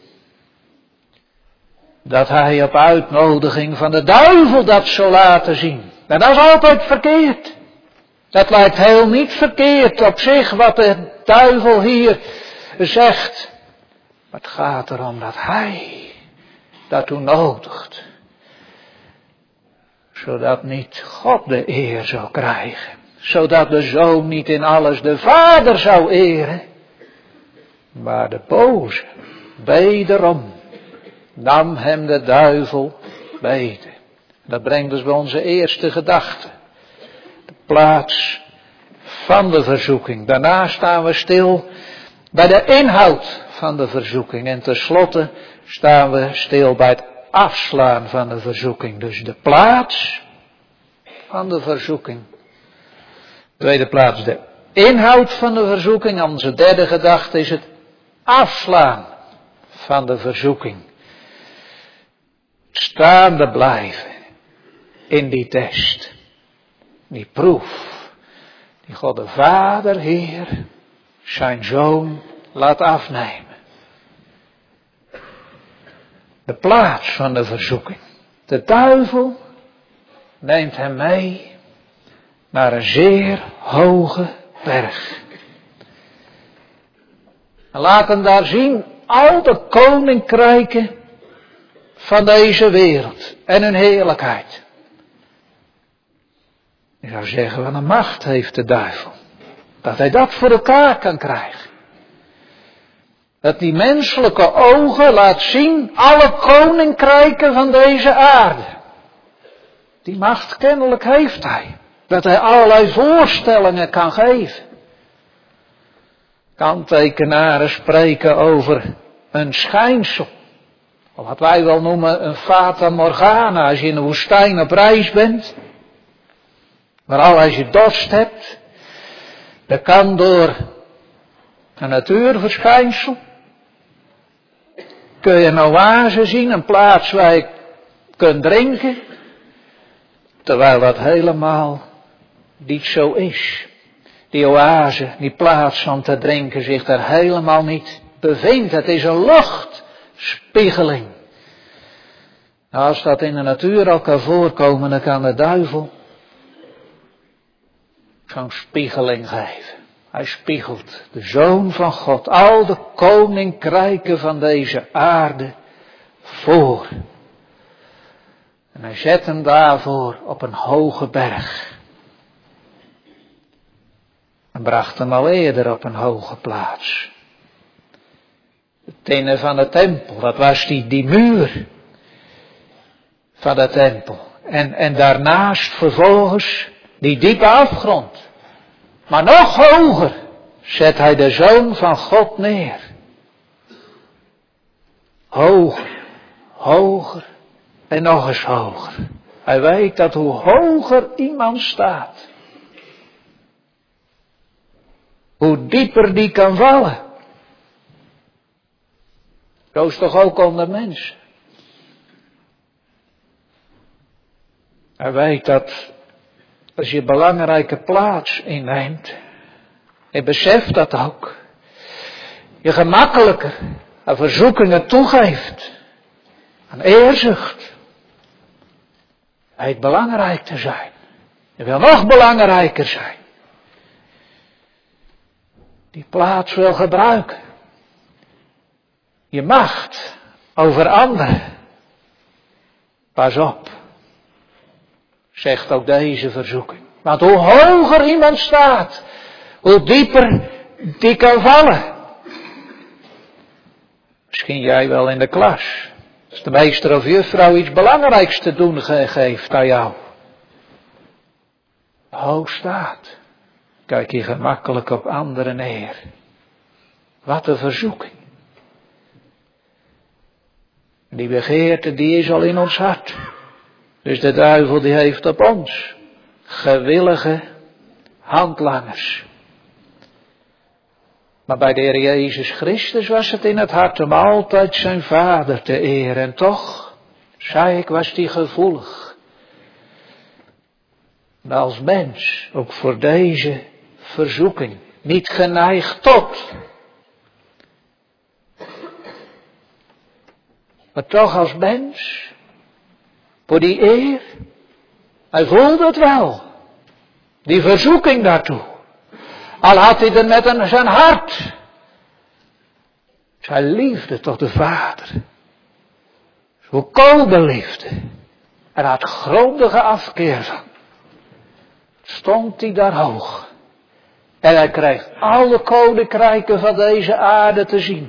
Dat hij op uitnodiging van de duivel dat zou laten zien. En dat is altijd verkeerd. Dat lijkt heel niet verkeerd op zich wat de duivel hier zegt. Maar het gaat erom dat hij daartoe nodigt. Zodat niet God de eer zou krijgen. Zodat de Zoon niet in alles de Vader zou eren. Maar de boze, wederom, nam hem de duivel beter. Dat brengt dus bij onze eerste gedachte. De plaats van de verzoeking. Daarna staan we stil bij de inhoud van de verzoeking. En tenslotte staan we stil bij het afslaan van de verzoeking. Dus de plaats van de verzoeking. Tweede plaats de inhoud van de verzoeking. Onze derde gedachte is het afslaan van de verzoeking. Staande blijven in die test. Die proef. Die God de Vader, Heer, zijn Zoon laat afnemen. De plaats van de verzoeking. De duivel neemt hem mee naar een zeer hoge berg. En laat hem daar zien al de koninkrijken van deze wereld en hun heerlijkheid. Je zou zeggen, wat een macht heeft de duivel. Dat hij dat voor elkaar kan krijgen. Dat die menselijke ogen laat zien alle koninkrijken van deze aarde. Die macht kennelijk heeft hij. Dat hij allerlei voorstellingen kan geven. Kanttekenaren spreken over een schijnsel. Of wat wij wel noemen een fata morgana als je in de woestijn op reis bent. Maar al als je dorst hebt, dat kan door een natuurverschijnsel. Kun je een oase zien, een plaats waar je kunt drinken. Terwijl dat helemaal niet zo is. Die oase, die plaats om te drinken zich daar helemaal niet bevindt. Het is een luchtspiegeling. Als dat in de natuur al kan voorkomen, dan kan de duivel zo'n spiegeling geven. Hij spiegelt de Zoon van God, al de koninkrijken van deze aarde voor. En hij zet hem daarvoor op een hoge berg. En bracht hem al eerder op een hoge plaats. De tinnen van de tempel, dat was die muur van de tempel. En daarnaast vervolgens die diepe afgrond. Maar nog hoger zet hij de Zoon van God neer. Hoger, hoger en nog eens hoger. Hij weet dat hoe hoger iemand staat, hoe dieper die kan vallen. Zo is toch ook onder mensen. Hij weet dat als je een belangrijke plaats inneemt, je beseft dat ook, je gemakkelijker aan verzoekingen toegeeft, aan eerzucht. Hij weet belangrijk te zijn. Je wil nog belangrijker zijn. Die plaats wil gebruiken. Je macht over anderen. Pas op, zegt ook deze verzoeking. Want hoe hoger iemand staat, hoe dieper die kan vallen. Misschien jij wel in de klas. Als de meester of juffrouw iets belangrijks te doen geeft aan jou. Hoog staat. Kijk je gemakkelijk op anderen neer. Wat een verzoeking. Die begeerte die is al in ons hart. Dus de duivel die heeft op ons gewillige handlangers. Maar bij de Heer Jezus Christus was het in het hart om altijd zijn Vader te eren. En toch, zei ik, was die gevoelig. Maar als mens, ook voor deze verzoeking, niet geneigd tot. Maar toch als mens, voor die eer, hij voelde het wel. Die verzoeking daartoe. Al had hij er met zijn hart. Zijn liefde tot de Vader. Volkomen liefde. En had grondige afkeer van. Stond hij daar hoog. En hij kreeg alle koninkrijken van deze aarde te zien.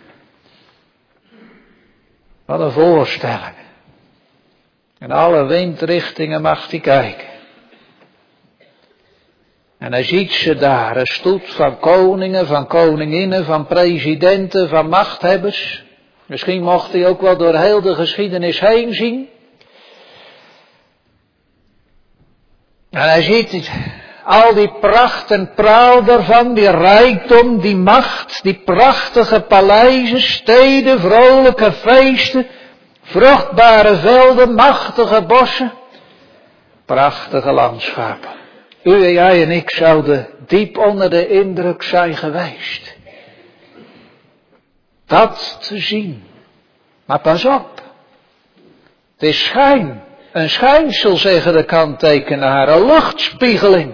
Wat een voorstelling. In alle windrichtingen mag hij kijken. En hij ziet ze daar, een stoet van koningen, van koninginnen, van presidenten, van machthebbers. Misschien mocht hij ook wel door heel de geschiedenis heen zien. En hij ziet al die pracht en praal daarvan, die rijkdom, die macht, die prachtige paleizen, steden, vrolijke feesten, vruchtbare velden, machtige bossen, prachtige landschappen. U en jij en ik zouden diep onder de indruk zijn geweest. Dat te zien. Maar pas op. Het is schijn. Een schijnsel, zeggen de kanttekenaren. Een luchtspiegeling.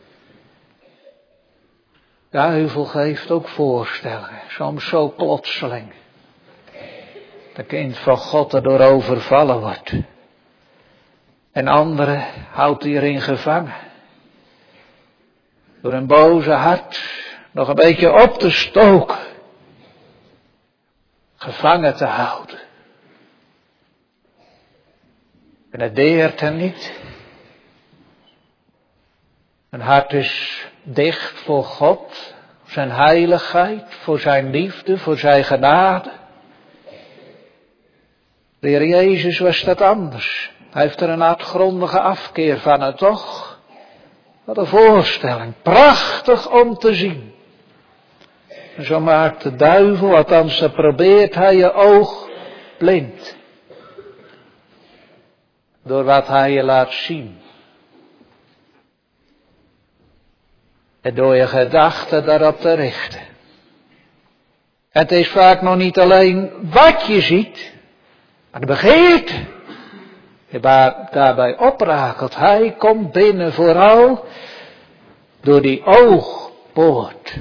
Duivel geeft ook voorstellingen. Soms zo plotseling. Dat kind van God erdoor overvallen wordt. En anderen houdt hij erin gevangen. Door een boze hart nog een beetje op te stoken. Gevangen te houden. En het deert hem niet. Een hart is dicht voor God. zijn heiligheid, voor zijn liefde, voor zijn genade. De Heer Jezus was dat anders. Hij heeft er een hartgrondige afkeer van en toch. Wat een voorstelling. Prachtig om te zien. En zo maakt de duivel, althans zo probeert hij je oog blind. Door wat hij je laat zien. En door je gedachten daarop te richten. En het is vaak nog niet alleen wat je ziet, maar de begeerte. Waar daarbij oprakelt. Hij komt binnen vooral door die oogpoort.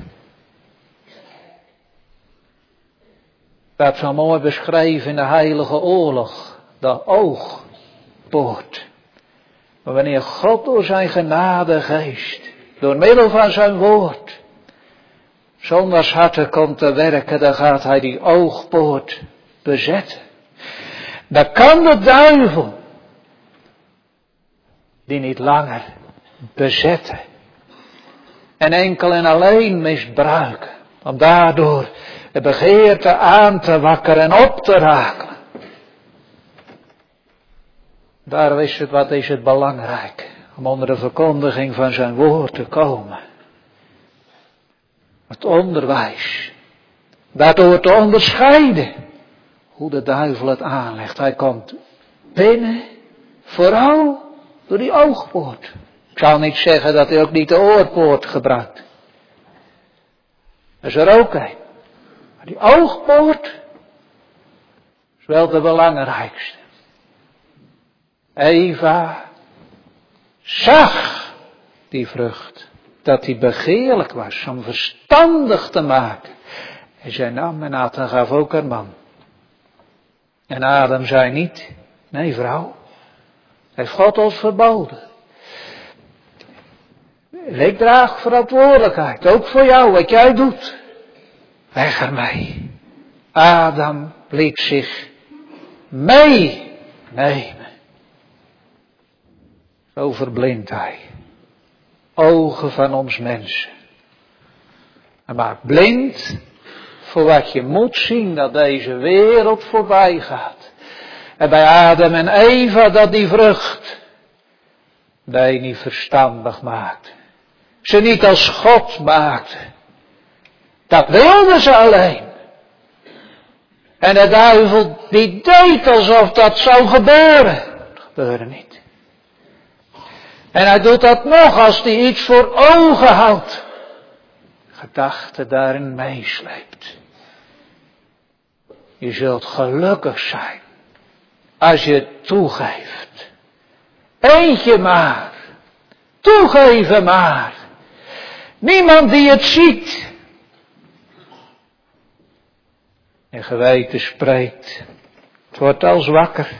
Dat is zo mooi beschreven in de heilige oorlog. De oogpoort. Maar wanneer God door zijn genadegeest, door middel van zijn woord, zondags harten komt te werken, dan gaat hij die oogpoort bezetten. Dan kan de duivel die niet langer bezetten. En enkel en alleen misbruiken. Om daardoor de begeerte aan te wakkeren en op te rakelen. Daarom is het belangrijk om onder de verkondiging van zijn woord te komen. Het onderwijs. Daardoor te onderscheiden hoe de duivel het aanlegt. Hij komt binnen, vooral door die oogpoort. Ik zal niet zeggen dat hij ook niet de oorpoort gebruikt. Dat is er ook een. Maar die oogpoort is wel de belangrijkste. Eva zag die vrucht, dat die begeerlijk was om verstandig te maken. En zij nam en at en gaf ook haar man. En Adam zei niet, nee vrouw, heeft God ons verboden. Ik draag verantwoordelijkheid, ook voor jou, wat jij doet. Weg ermee. Adam liet zich meenemen. Zo verblindt hij. Ogen van ons mensen. En maakt blind voor wat je moet zien, dat deze wereld voorbij gaat. En bij Adam en Eva dat die vrucht, dat je niet verstandig maakt. Ze niet als God maakte. Dat wilden ze alleen. En de duivel die deed alsof dat zou gebeuren. Dat gebeurde niet. En hij doet dat nog als hij iets voor ogen houdt. Gedachten daarin meesleept. Je zult gelukkig zijn als je het toegeeft. Eentje maar. Toegeven maar. Niemand die het ziet. En geweten spreekt. Het wordt als wakker.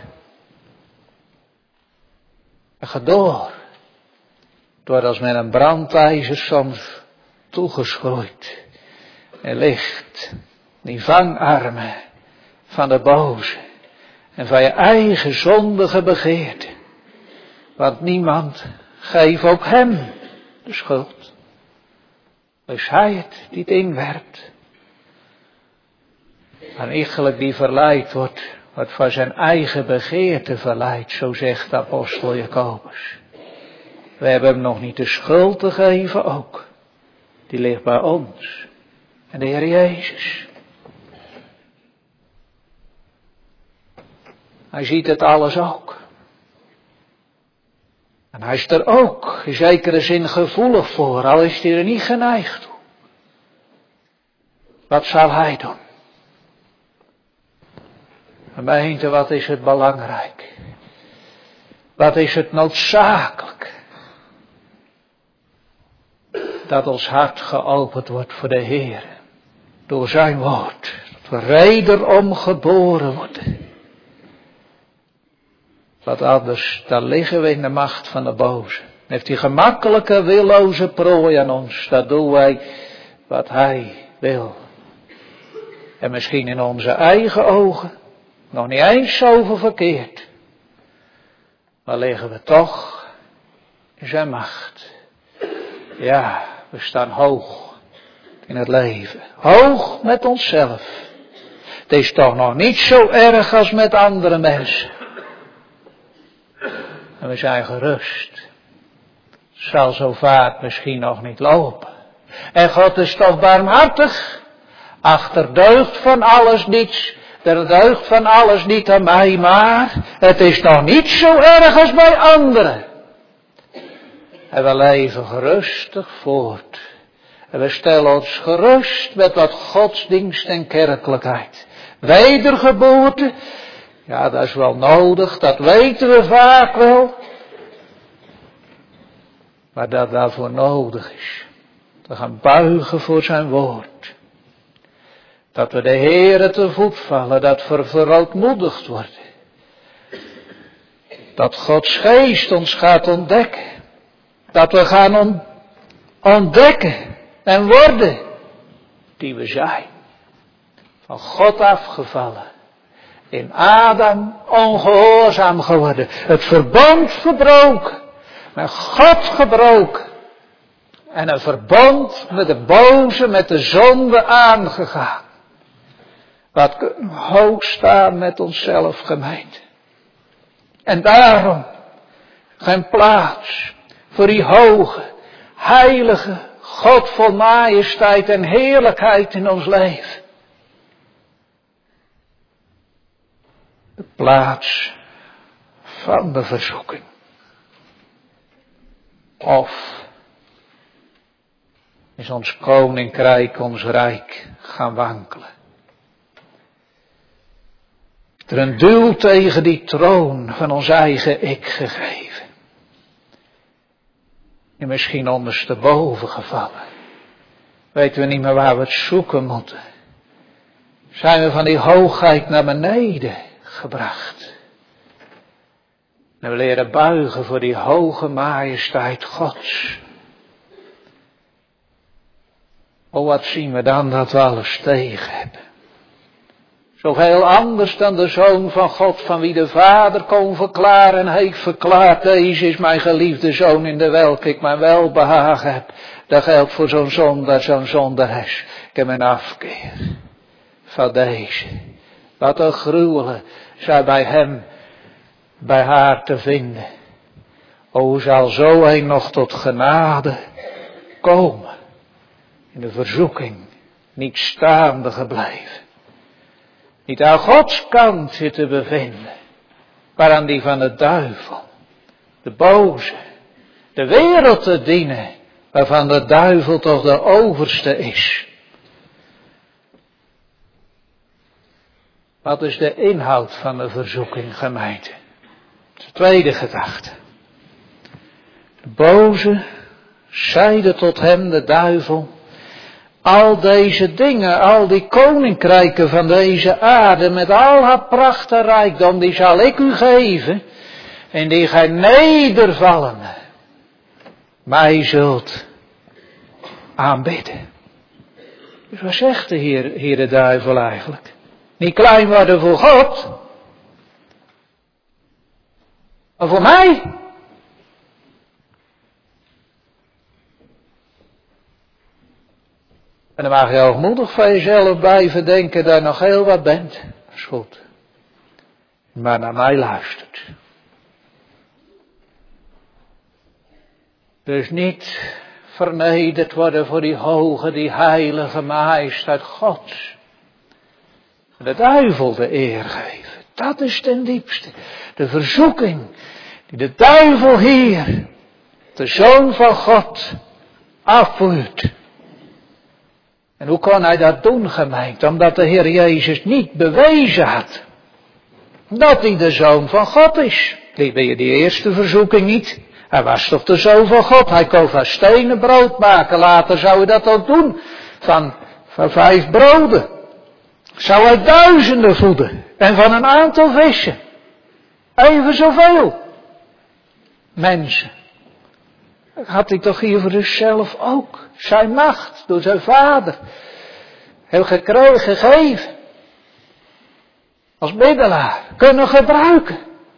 En gaat door. Het wordt als met een brandijzer soms toegeschroeid. En ligt die vangarmen van de boze. En van je eigen zondige begeerte. Want niemand geeft ook hem de schuld. Is hij het die het inwerpt. Maar iegelijk die verleid wordt van zijn eigen begeerte verleid, zo zegt de apostel Jacobus. We hebben hem nog niet de schuld te geven ook. Die ligt bij ons. En de Heer Jezus. Hij ziet het alles ook. En hij is er ook in zekere zin gevoelig voor, al is hij er niet geneigd toe. Wat zal hij doen? Gemeente, wat is het belangrijk? Wat is het noodzakelijk? Dat ons hart geopend wordt voor de Heer. Door zijn woord. Dat we wederom geboren worden. Wat anders, dan liggen we in de macht van de boze. Heeft die gemakkelijke, willoze prooi aan ons. Dat doen wij wat hij wil. En misschien in onze eigen ogen nog niet eens zoveel verkeerd. Maar liggen we toch in zijn macht. Ja, we staan hoog in het leven. Hoog met onszelf. Het is toch nog niet zo erg als met andere mensen. En we zijn gerust. Het zal zo vaart misschien nog niet lopen. En God is toch barmhartig. Achter deugt van alles niets. Er deugt van alles niet aan mij, maar het is nog niet zo erg als bij anderen. En we leven gerustig voort. En we stellen ons gerust met wat godsdienst en kerkelijkheid. Wedergeboorte, ja, dat is wel nodig, dat weten we vaak wel. Maar dat daarvoor nodig is. We gaan buigen voor zijn woord. Dat we de Heere te voet vallen, dat we verootmoedigd worden. Dat Gods geest ons gaat ontdekken. Dat we gaan ontdekken en worden die we zijn. Van God afgevallen. In Adam ongehoorzaam geworden. Het verbond verbroken. Met God gebroken. En een verbond met de boze, met de zonde aangegaan. Wat kunnen we hoog staan met onszelf, gemeente. En daarom geen plaats voor die hoge, heilige, God vol majesteit en heerlijkheid in ons leven. De plaats van de verzoeking. Of is ons koninkrijk, ons rijk gaan wankelen. Er een duw tegen die troon van ons eigen ik gegeven. En misschien ondersteboven gevallen. Weten we niet meer waar we het zoeken moeten. Zijn we van die hoogheid naar beneden gebracht. En we leren buigen voor die hoge majesteit Gods. Oh, wat zien we dan dat we alles tegen hebben. Zoveel anders dan de Zoon van God, van wie de Vader kon verklaren en heeft verklaard. Deze is mijn geliefde Zoon in de welke ik mijn welbehagen heb. Dat geldt voor zo'n zondares. Ik heb een afkeer van deze. Wat een gruwelen zij bij hem, bij haar te vinden. O, zal zo een nog tot genade komen. In de verzoeking, niet staande gebleven. Niet aan Gods kant zitten bevinden, maar aan die van de duivel, de boze, de wereld te dienen, waarvan de duivel toch de overste is. Wat is de inhoud van de verzoeking, gemeente? Dat is de tweede gedachte. De boze zeide tot hem, de duivel, al deze dingen, al die koninkrijken van deze aarde, met al haar pracht en rijkdom, die zal ik u geven, en die gij nedervallen, mij zult aanbidden. Dus wat zegt de hier de duivel eigenlijk? Niet klein worden voor God, maar voor mij. En dan mag je hoogmoedig van jezelf blijven denken dat je nog heel wat bent. Dat is goed. Maar naar mij luistert. Dus niet vernederd worden voor die hoge, die heilige majesteit Gods. De duivel de eer geven. Dat is ten diepste. De verzoeking die de duivel hier, de Zoon van God, afvuurt. En hoe kon hij dat doen, gemeente? Omdat de Heer Jezus niet bewezen had dat hij de Zoon van God is. Die eerste verzoeking niet. Hij was toch de Zoon van God. Hij kon van stenen brood maken. Later zou hij dat ook doen. Van 5 broden. Zou hij duizenden voeden. En van een aantal vissen. Even zoveel. Mensen. Had hij toch hier voor zichzelf ook. Zijn macht door zijn vader. Heel gegeven. Als middelaar. Kunnen gebruiken.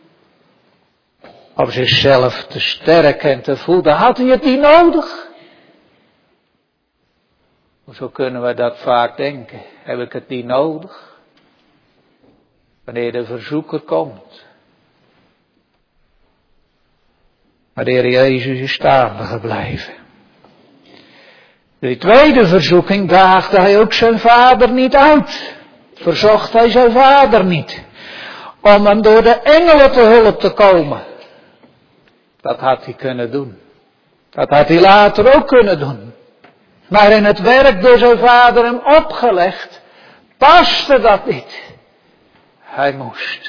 Om zichzelf te sterken en te voeden. Had hij het niet nodig. Zo kunnen we dat vaak denken. Heb ik het niet nodig? Wanneer de verzoeker komt. Maar de Heer Jezus is staande gebleven. De tweede verzoeking daagde hij ook zijn vader niet uit. Verzocht hij zijn vader niet. Om hem door de engelen te hulp te komen. Dat had hij kunnen doen. Dat had hij later ook kunnen doen. Maar in het werk door zijn vader hem opgelegd, paste dat niet. Hij moest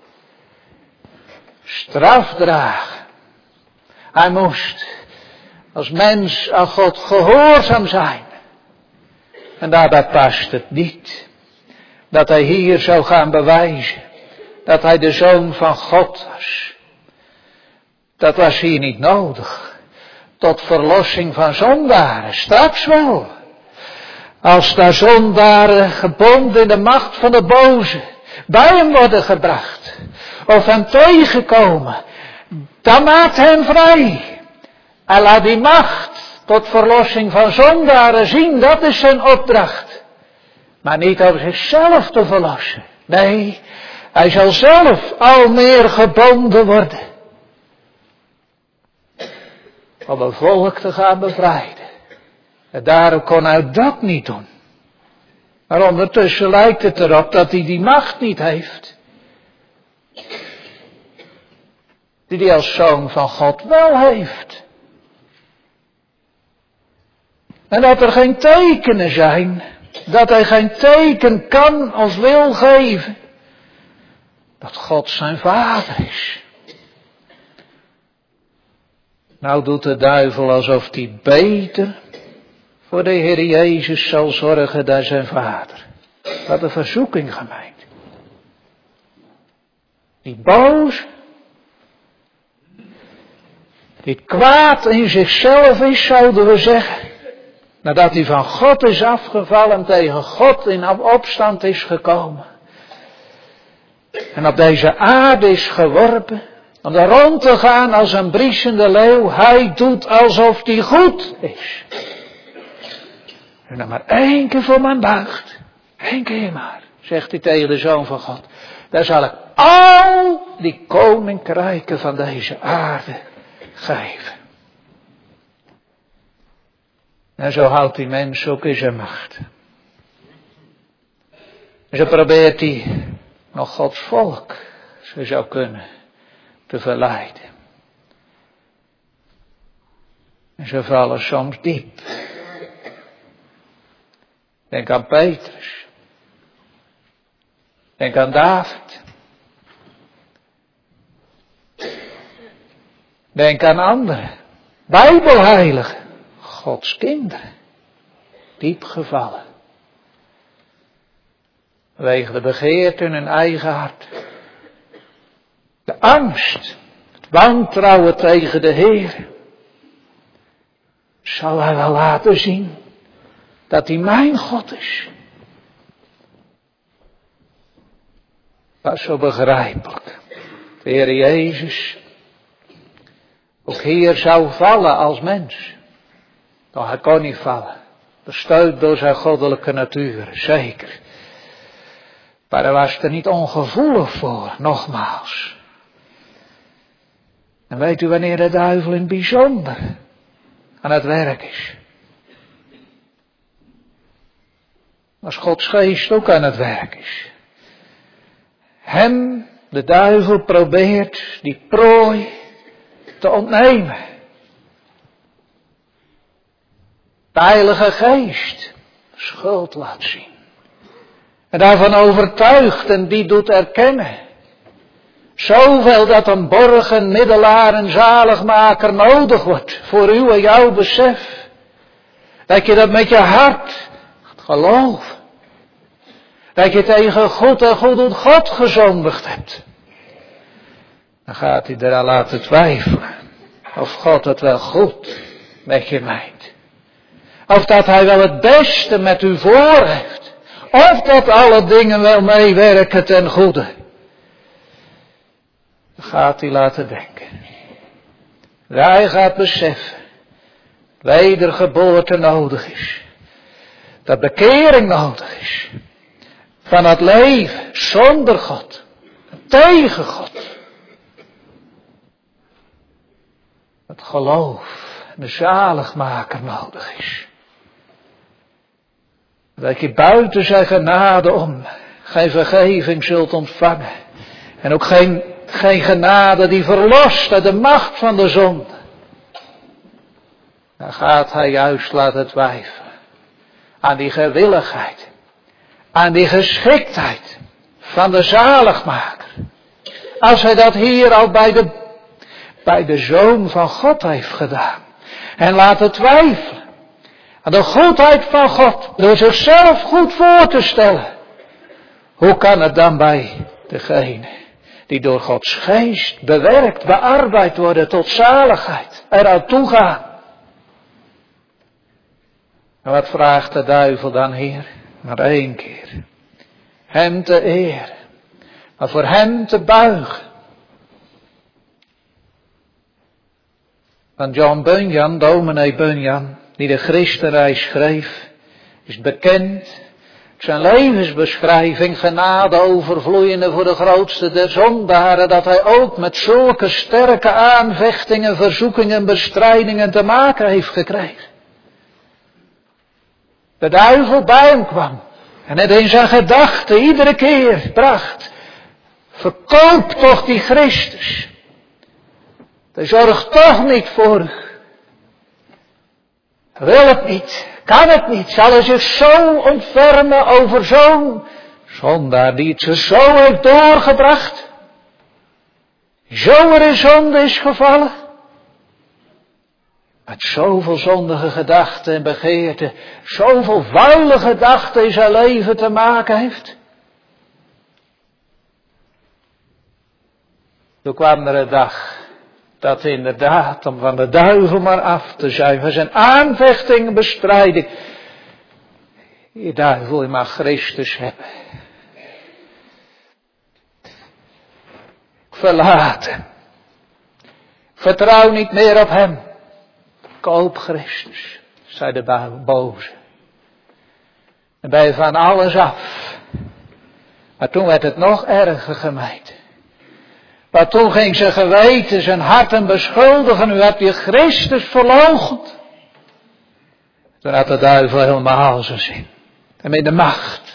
straf dragen. Hij moest als mens aan God gehoorzaam zijn. En daarbij past het niet dat hij hier zou gaan bewijzen dat hij de Zoon van God was. Dat was hier niet nodig. Tot verlossing van zondaren, straks wel. Als daar zondaren gebonden in de macht van de boze bij hem worden gebracht, of hem tegenkomen, dan maakt hem vrij. En laat die macht tot verlossing van zondaren zien, dat is zijn opdracht. Maar niet om zichzelf te verlossen. Nee, hij zal zelf al meer gebonden worden. Om een volk te gaan bevrijden. En daarom kon hij dat niet doen. Maar ondertussen lijkt het erop dat hij die macht niet heeft. Die hij als Zoon van God wel heeft. En dat er geen tekenen zijn. Dat hij geen teken kan of wil geven. Dat God zijn vader is. Nou doet de duivel alsof hij beter voor de Heer Jezus zal zorgen dan zijn vader. Wat een verzoeking gemeend. Die boos, die kwaad in zichzelf is, zouden we zeggen. Nadat hij van God is afgevallen, tegen God in opstand is gekomen. En op deze aarde is geworpen. Om daar rond te gaan als een briesende leeuw. Hij doet alsof hij goed is. En dan maar 1 keer voor mijn buigt. 1 keer maar, zegt hij tegen de Zoon van God. Daar zal ik al die koninkrijken van deze aarde geven. En zo houdt die mens ook in zijn macht. En zo probeert hij nog Gods volk, zo zou kunnen, te verleiden. En ze vallen soms diep. Denk aan Petrus. Denk aan David. Denk aan anderen. Bijbelheiligen. Gods kinderen. Diep gevallen. Wegen de begeerte in hun eigen hart. De angst. Het wantrouwen tegen de Heer. Zal hij wel laten zien dat hij mijn God is. Dat is zo begrijpelijk. De Heer Jezus ook hier zou vallen als mens. Doch hij kon niet vallen. Gesteund door zijn goddelijke natuur, zeker. Maar hij was er niet ongevoelig voor, nogmaals. En weet u wanneer de duivel in het bijzonder aan het werk is? Als Gods geest ook aan het werk is. Hem, de duivel, probeert die prooi te ontnemen. De Heilige Geest schuld laat zien. En daarvan overtuigt en die doet erkennen. Zoveel dat een borgen, middelaar en zaligmaker nodig wordt voor uw en jouw besef. Dat je dat met je hart gaat geloven. Dat je tegen goed en goed doet God gezondigd hebt. Dan gaat hij eraan laten twijfelen. Of God het wel goed met je meent. Of dat hij wel het beste met u voor heeft. Of dat alle dingen wel meewerken ten goede. Dan gaat hij laten denken. Hij gaat beseffen. Wedergeboorte nodig is. Dat bekering nodig is. Van het leven zonder God. Tegen God. Het geloof. De zaligmaker nodig is. Dat je buiten zijn genade om geen vergeving zult ontvangen. En ook geen genade die verlost uit de macht van de zonde. Dan gaat hij juist laten twijfelen. Aan die gewilligheid. Aan die geschiktheid van de zaligmaker. Als hij dat hier al bij de Zoon van God heeft gedaan. En laten twijfelen. Aan de goedheid van God. Door zichzelf goed voor te stellen. Hoe kan het dan bij degene die door Gods geest bewerkt, bearbeid worden tot zaligheid, eraan toegaan? En wat vraagt de duivel dan, Heer? Maar 1 keer. Hem te eren. Maar voor hem te buigen. Want John Bunyan, dominee Bunyan, die de Christenreis schreef, is bekend. Zijn levensbeschrijving, genade overvloeiende voor de grootste der zondaren, dat hij ook met zulke sterke aanvechtingen, verzoekingen, bestrijdingen te maken heeft gekregen. De duivel bij hem kwam en het in zijn gedachten iedere keer bracht. Verkoop toch die Christus. Hij zorgt toch niet voor u. Wil het niet, kan het niet, zal hij zich zo ontfermen over zo'n zondaar die het zo heeft doorgebracht. Zo er in zonde is gevallen. Met zoveel zondige gedachten en begeerten, zoveel vuile gedachten in zijn leven te maken heeft. Toen kwam er een dag dat inderdaad, om van de duivel maar af te zijn, van zijn aanvechting en bestrijding. Je duivel, je mag Christus hebben. Verlaat hem. Vertrouw niet meer op hem. Koop Christus, zei de boze. En ben je van alles af. Maar toen werd het nog erger, gemeente. Maar toen ging zijn geweten, zijn harten beschuldigen. U hebt je Christus verloochend. Toen had de duivel helemaal zijn zin. En met de macht.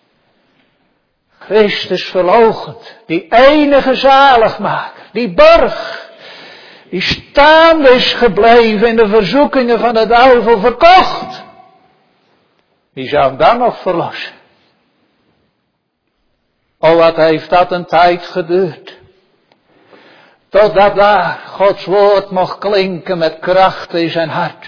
Christus verloochend. Die enige zaligmaker. Die borg. Die staande is gebleven in de verzoekingen van de duivel verkocht. Wie zou hem dan nog verlossen? Oh, wat heeft dat een tijd geduurd. Totdat daar Gods woord mocht klinken met kracht in zijn hart.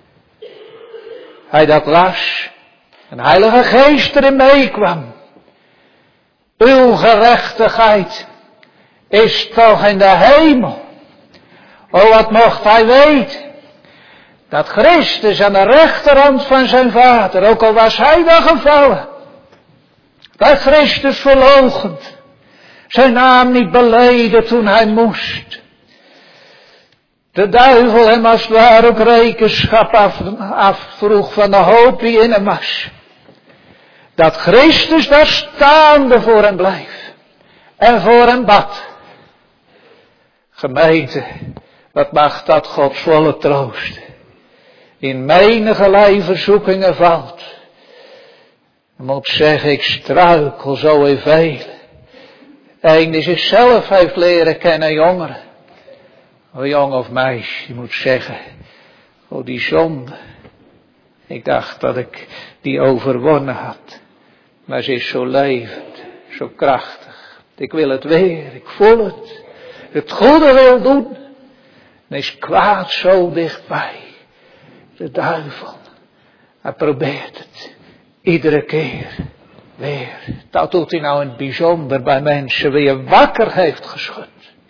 Hij dat las. En de Heilige Geest erin meekwam. Uw gerechtigheid is toch in de hemel. O, wat mocht hij weten. Dat Christus aan de rechterhand van zijn vader, ook al was hij wel gevallen. Dat Christus verloochend. Zijn naam niet beleden toen hij moest. De duivel hem als het ware ook rekenschap afvroeg van de hoop die in hem was. Dat Christus daar staande voor hem bleef. En voor hem bad. Gemeente, wat mag dat Gods volk troosten. In menigerlei verzoekingen valt. Ik moet zeggen, ik struikel zo in velen. Een die zichzelf heeft leren kennen, jongeren. O jong of meisje, je moet zeggen. O die zonde. Ik dacht dat ik die overwonnen had. Maar ze is zo levend, zo krachtig. Ik wil het weer, ik voel het. Het goede wil doen. En is kwaad zo dichtbij. De duivel. Hij probeert het. Iedere keer. Weer. Dat doet hij nou in het bijzonder bij mensen wie je wakker heeft geschud.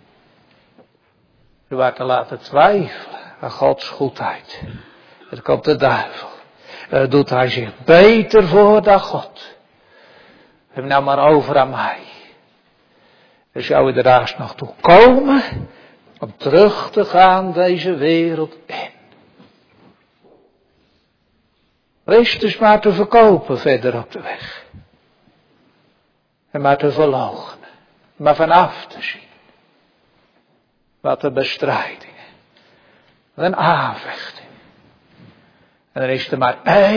Je waar te laten twijfelen aan Gods goedheid. Het komt de duivel. Doet hij zich beter voor dan God. Hem nou maar over aan mij. Dan zou je er haast nog toe komen om terug te gaan deze wereld in. Christus maar te verkopen verder op de weg. En maar te verloochenen. Maar vanaf te zien. Wat de bestrijdingen. Wat een aanvechting. En dan is er maar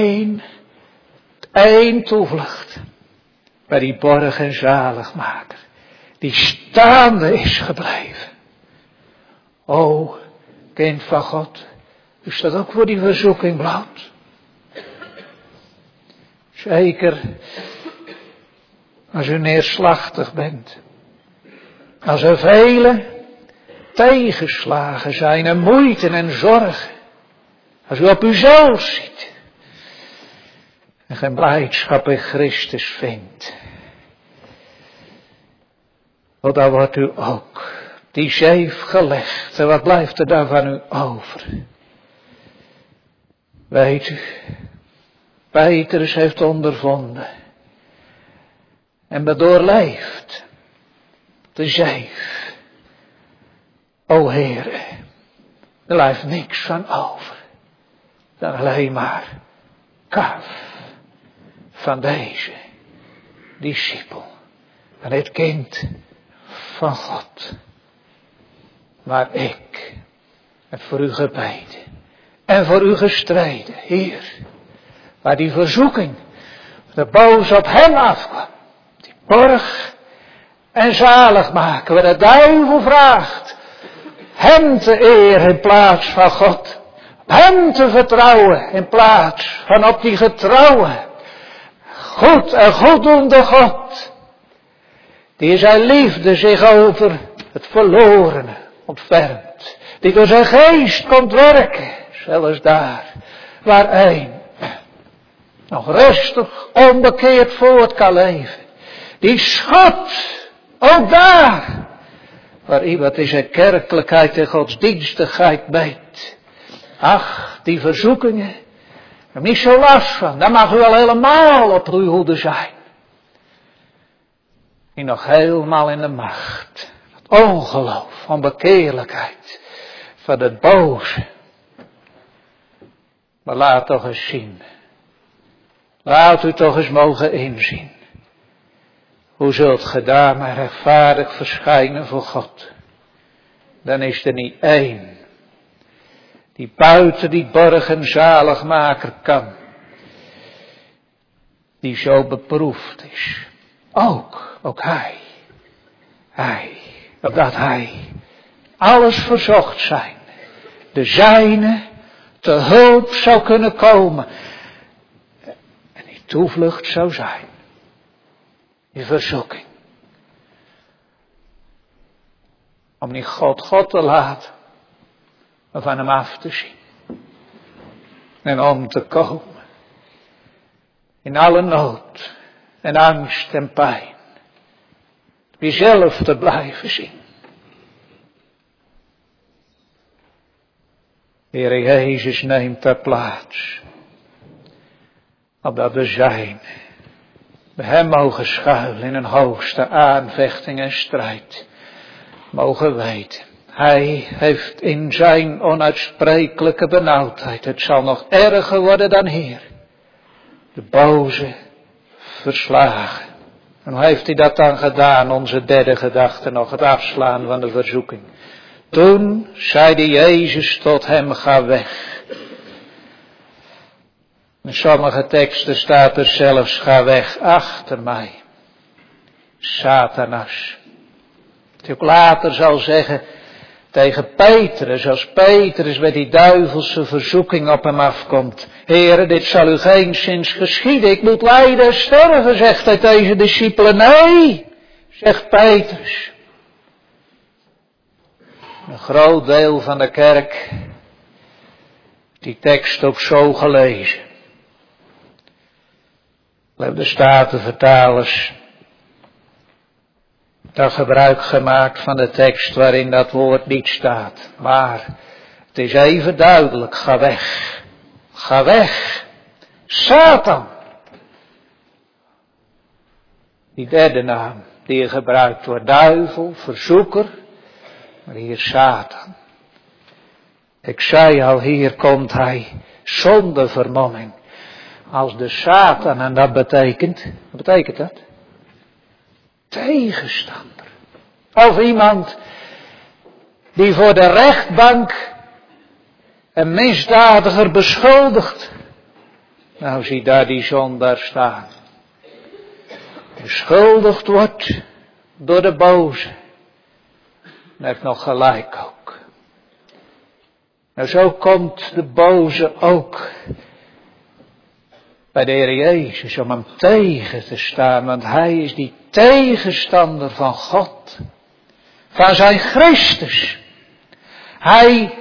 één toevlucht. Bij die borg en zaligmaker. Die staande is gebleven. O, kind van God. U staat ook voor die verzoeking bloot. Zeker. Als u neerslachtig bent. Als er vele tegenslagen zijn en moeite en zorgen. Als u op uzelf ziet. En geen blijdschap in Christus vindt. Want dan wordt u ook die zeef gelegd. En wat blijft er dan van u over? Weet u. Petrus heeft ondervonden. En bedoorleefd. De zeef. O Heere. Er blijft niks van over. Dan alleen maar kaf. Van deze discipel. Van het kind van God. Maar ik heb voor u gebeden. En voor u gestreden. Heer. Waar die verzoeking. De boos op hem afkwam. Die borg en zalig maken. Waar de duivel vraagt. Hem te eren in plaats van God. Op hem te vertrouwen in plaats van op die getrouwe. Goed en goeddoende God. Die zijn liefde zich over het verlorene ontfermt. Die door zijn geest komt werken. Zelfs daar waar één nog rustig onbekeerd voort kan leven. Die schudt ook daar waar iemand in zijn kerkelijkheid en godsdienstigheid bijt. Ach, die verzoekingen. Er is niet zo last van. Dan mag u wel helemaal op uw hoede zijn. Die nog helemaal in de macht. Het ongeloof, onbekeerlijkheid. Van het boze. Maar laat toch eens zien. Laat u toch eens mogen inzien. Hoe zult ge daar maar rechtvaardig verschijnen voor God. Dan is er niet één. Die buiten die borg en zaligmaker kan. Die zo beproefd is. Ook hij. Opdat hij alles verzocht zijn. De zijne te hulp zou kunnen komen. En die toevlucht zou zijn. Die verzoeking. Om niet God te laten. Maar van hem af te zien. En om te komen. In alle nood. En angst en pijn. Jezelf te blijven zien. Heere Jezus neemt daar plaats. Opdat we zijn. Bij hem mogen schuilen in een hoogste aanvechting en strijd. Mogen weten. Hij heeft in zijn onuitsprekelijke benauwdheid. Het zal nog erger worden dan hier. De boze verslagen. En hoe heeft hij dat dan gedaan? Onze derde gedachte nog. Het afslaan van de verzoeking. Toen zeide Jezus tot hem, ga weg. In sommige teksten staat er zelfs, ga weg achter mij. Satanas. Dat hij ook later zal zeggen tegen Petrus, als Petrus bij die duivelse verzoeking op hem afkomt. Heere, dit zal u geenszins geschieden. Ik moet lijden en sterven, zegt hij tegen de discipelen. Nee, zegt Petrus. Een groot deel van de kerk, die tekst ook zo gelezen. De Statenvertalers, daar gebruik gemaakt van de tekst waarin dat woord niet staat. Maar het is even duidelijk, ga weg. Ga weg. Satan. Die derde naam die hier gebruikt wordt, duivel, verzoeker. Maar hier Satan. Ik zei al, hier komt hij zonder vermomming. als de Satan. En dat betekent, wat betekent dat? Tegenstander. Of iemand die voor de rechtbank een misdadiger beschuldigt. Nou, zie daar die zondaar staan. Beschuldigd wordt door de boze. En heeft nog gelijk ook. Nou, zo komt de boze ook bij de Heer Jezus om hem tegen te staan. Want hij is die tegenstander van God. Van zijn Christus. Hij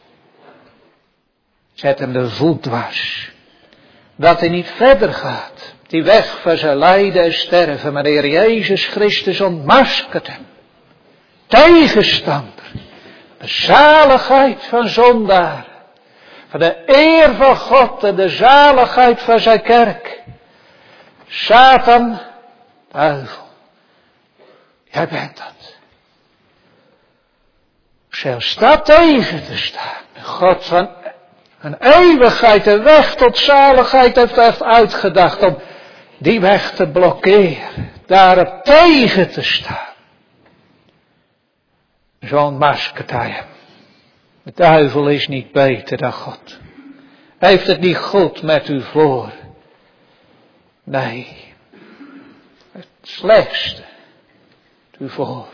zet hem de voet dwars. Dat hij niet verder gaat. Die weg van zijn lijden en sterven. Maar de Heer Jezus Christus ontmaskert hem. Tegenstander. De zaligheid van zondaar. Van de eer van God en de zaligheid van zijn kerk. Satan, duivel. Jij bent dat. Zelfs dat tegen te staan. God van een eeuwigheid, een weg tot zaligheid heeft uitgedacht om die weg te blokkeren. Daarop tegen te staan. Zo ontmaskert hij hem. De duivel is niet beter dan God. Hij heeft het niet goed met u voor. Nee. Het slechtste. U voor.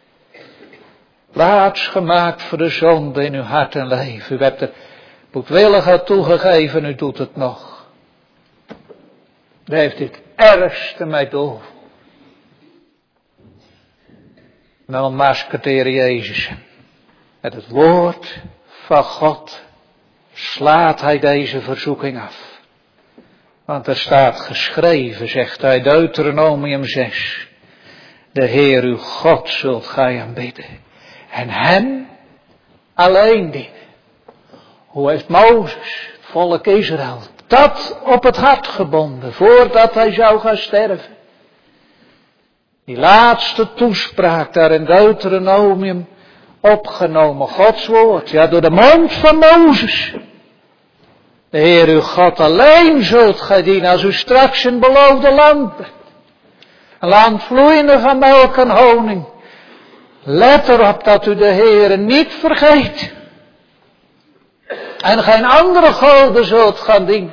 Plaats gemaakt voor de zonde in uw hart en leven. U hebt er moedwillig aan toegegeven, u doet het nog. U heeft dit ergste mij door. En dan ontmaskert de Heer Jezus hem. Met het woord van God slaat hij deze verzoeking af. Want er staat geschreven, zegt hij, Deuteronomium 6. De Heer uw God zult gij aanbidden. En hem alleen dienen. Hoe heeft Mozes, het volk Israël, dat op het hart gebonden, voordat hij zou gaan sterven. Die laatste toespraak daar in Deuteronomium opgenomen, Gods woord, ja, door de mond van Mozes. De Heer uw God alleen zult gij dienen als u straks een beloofde land bent. Een land vloeiende van melk en honing. Let erop dat u de Heere niet vergeet. En geen andere goden zult gaan dienen.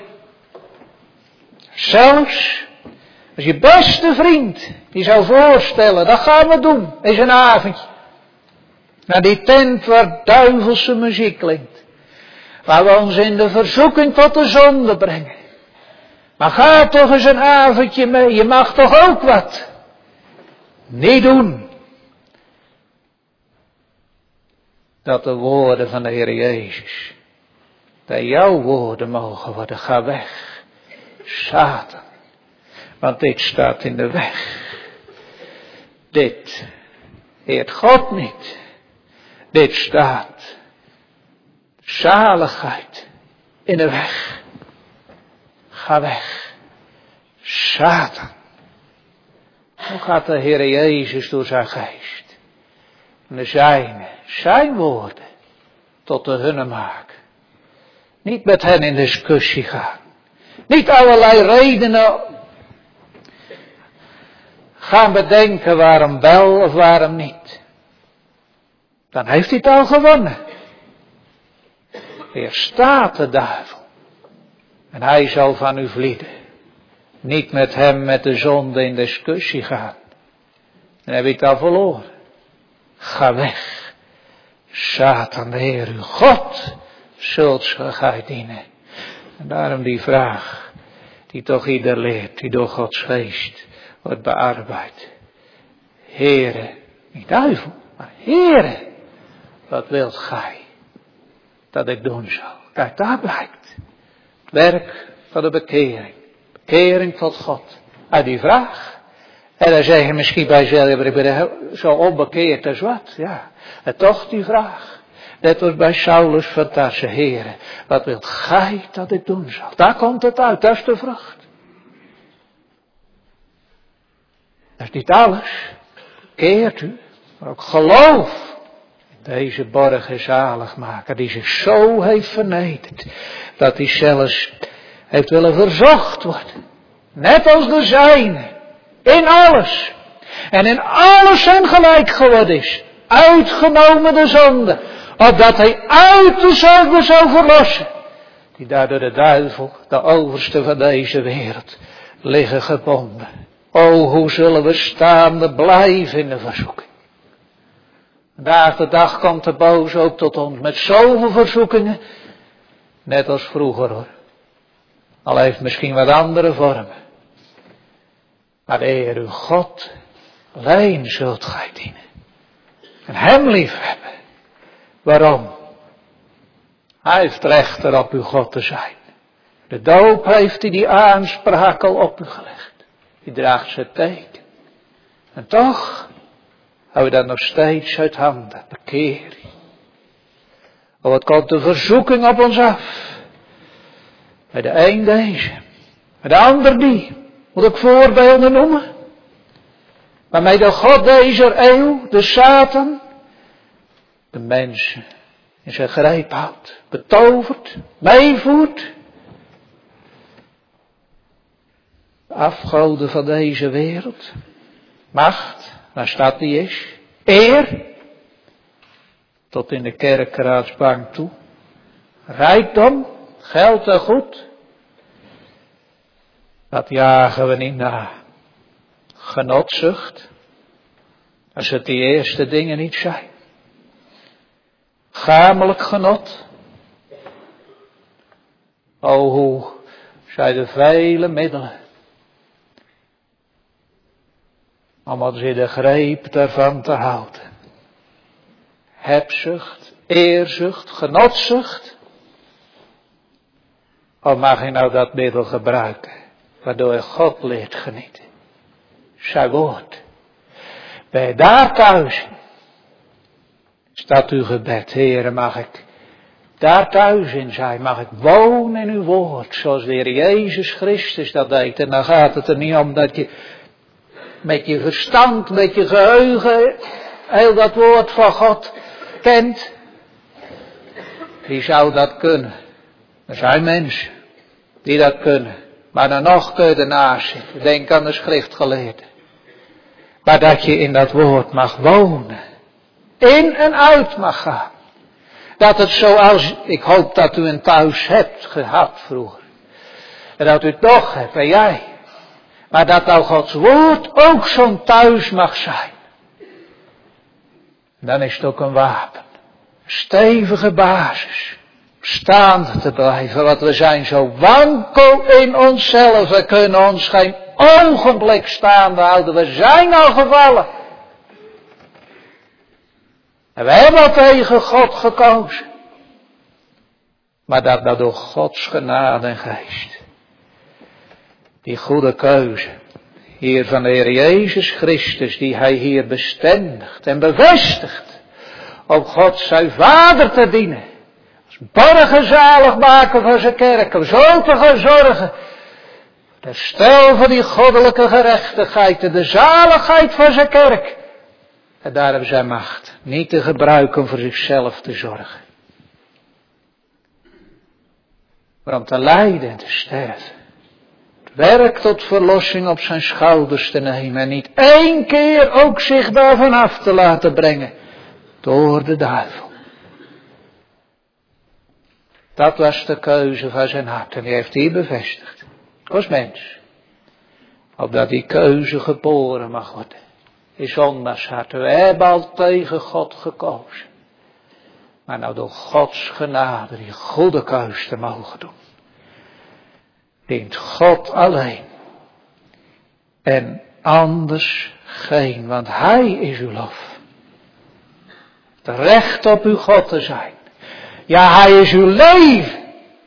Zelfs als je beste vriend die zou voorstellen, dat gaan we doen, is een avondje. Naar die tent waar duivelse muziek klinkt. Waar we ons in de verzoeking tot de zonde brengen. Maar ga toch eens een avondje mee, je mag toch ook wat. Niet doen. Dat de woorden van de Heer Jezus, dat jouw woorden mogen worden, ga weg. Satan. Want dit staat in de weg. Dit eert God niet. Dit staat zaligheid in de weg. Ga weg. Satan. Hoe gaat de Heer Jezus door zijn geest? En de zijne, zijn woorden, tot de hunne maken. Niet met hen in discussie gaan. Niet allerlei redenen gaan bedenken waarom wel of waarom niet. Dan heeft hij het al gewonnen. Weerstaat de duivel. En hij zal van u vlieden. Niet met hem met de zonde in discussie gaan. Dan heb je het al verloren. Ga weg. Satan, de Heer uw God, zult gij dienen. En daarom die vraag, die toch ieder leert, die door Gods geest wordt bearbeid. Heere, niet duivel, maar Heere, wat wilt gij dat ik doen zal? Kijk, daar blijkt het werk van de bekering. Bekering tot God. Uit die vraag. En dan zeg je misschien bij jezelf, ik ben zo onbekeerd als wat. Ja, en toch die vraag. Net als bij Saulus van Tarse, Heere, wat wilt gij dat ik doen zal? Daar komt het uit, dat is de vrucht. Dat is niet alles. Keert u, maar ook geloof in deze borg en zaligmaker die zich zo heeft vernederd, dat hij zelfs heeft willen verzocht worden. Net als de zijne. In alles. En in alles zijn gelijk geworden is. Uitgenomen de zonde. Opdat hij uit de zonde zou verlossen. Die daar door de duivel, de overste van deze wereld, liggen gebonden. O, hoe zullen we staande blijven in de verzoeking. Vandaag de dag komt de boze ook tot ons met zoveel verzoekingen. Net als vroeger hoor. Al heeft misschien wat andere vormen. Maar de Heer uw God, alleen zult gij dienen. En hem lief hebben. Waarom? Hij heeft recht erop uw God te zijn. De doop heeft hij die aanspraak al op u gelegd. Die draagt zijn teken. En toch hou je dat nog steeds uit handen. Bekeer. Oh, wat komt de verzoeking op ons af. Bij de een deze. Bij de ander die. Moet ik voorbeelden noemen? Waarmee de God deze eeuw, de Satan, de mensen in zijn greep houdt. Betovert, meevoert. De afgoden van deze wereld. Macht, daar staat die is. Eer. Tot in de kerkraadsbank toe. Rijkdom, geld en goed. Dat jagen we niet na. Genotzucht. Als het die eerste dingen niet zijn. Gamelijk genot. O, hoe zijn er vele middelen. Om ons in de greep daarvan te houden. Hebzucht, eerzucht, genotzucht. Of mag je nou dat middel gebruiken, waardoor je God leert genieten? Zijn woord. Ben je daar thuis? Staat uw gebed, Heere, mag ik daar thuis in zijn? Mag ik wonen in uw woord, zoals de Heer Jezus Christus dat deed? En dan gaat het er niet om dat je met je verstand, met je geheugen, heel dat woord van God kent. Wie zou dat kunnen? Er zijn mensen die dat kunnen. Maar dan nog kun je ernaast zitten. Denk aan de schriftgeleerden. Maar dat je in dat woord mag wonen. In en uit mag gaan. Dat het zoals, ik hoop dat u een thuis hebt gehad vroeger. En dat u het nog hebt, en jij. Maar dat nou Gods woord ook zo'n thuis mag zijn. Dan is het ook een wapen. Een stevige basis. Staande te blijven, want we zijn zo wankel in onszelf. We kunnen ons geen ogenblik staande houden. We zijn al gevallen. En we hebben al tegen God gekozen. Maar dat door Gods genade en geest. Die goede keuze. Hier van de Heer Jezus Christus. Die hij hier bestendigt en bevestigt. Om God zijn Vader te dienen. Als borgen zalig maken van zijn kerk. Om zo te gaan zorgen. De stel van die goddelijke gerechtigheid. En de zaligheid van zijn kerk. En daar hebben zij macht. Niet te gebruiken om voor zichzelf te zorgen. Maar om te lijden en te sterven. Het werk tot verlossing op zijn schouders te nemen. En niet één keer ook zich daarvan af te laten brengen. Door de duivel. Dat was de keuze van zijn hart. En die heeft hij bevestigd. Als mens. Opdat die keuze geboren mag worden. In zondags hart. We hebben al tegen God gekozen. Maar nou door Gods genade die goede keus te mogen doen. Dient God alleen. En anders geen. Want hij is uw lof. Het recht op uw God te zijn. Ja, hij is uw leven.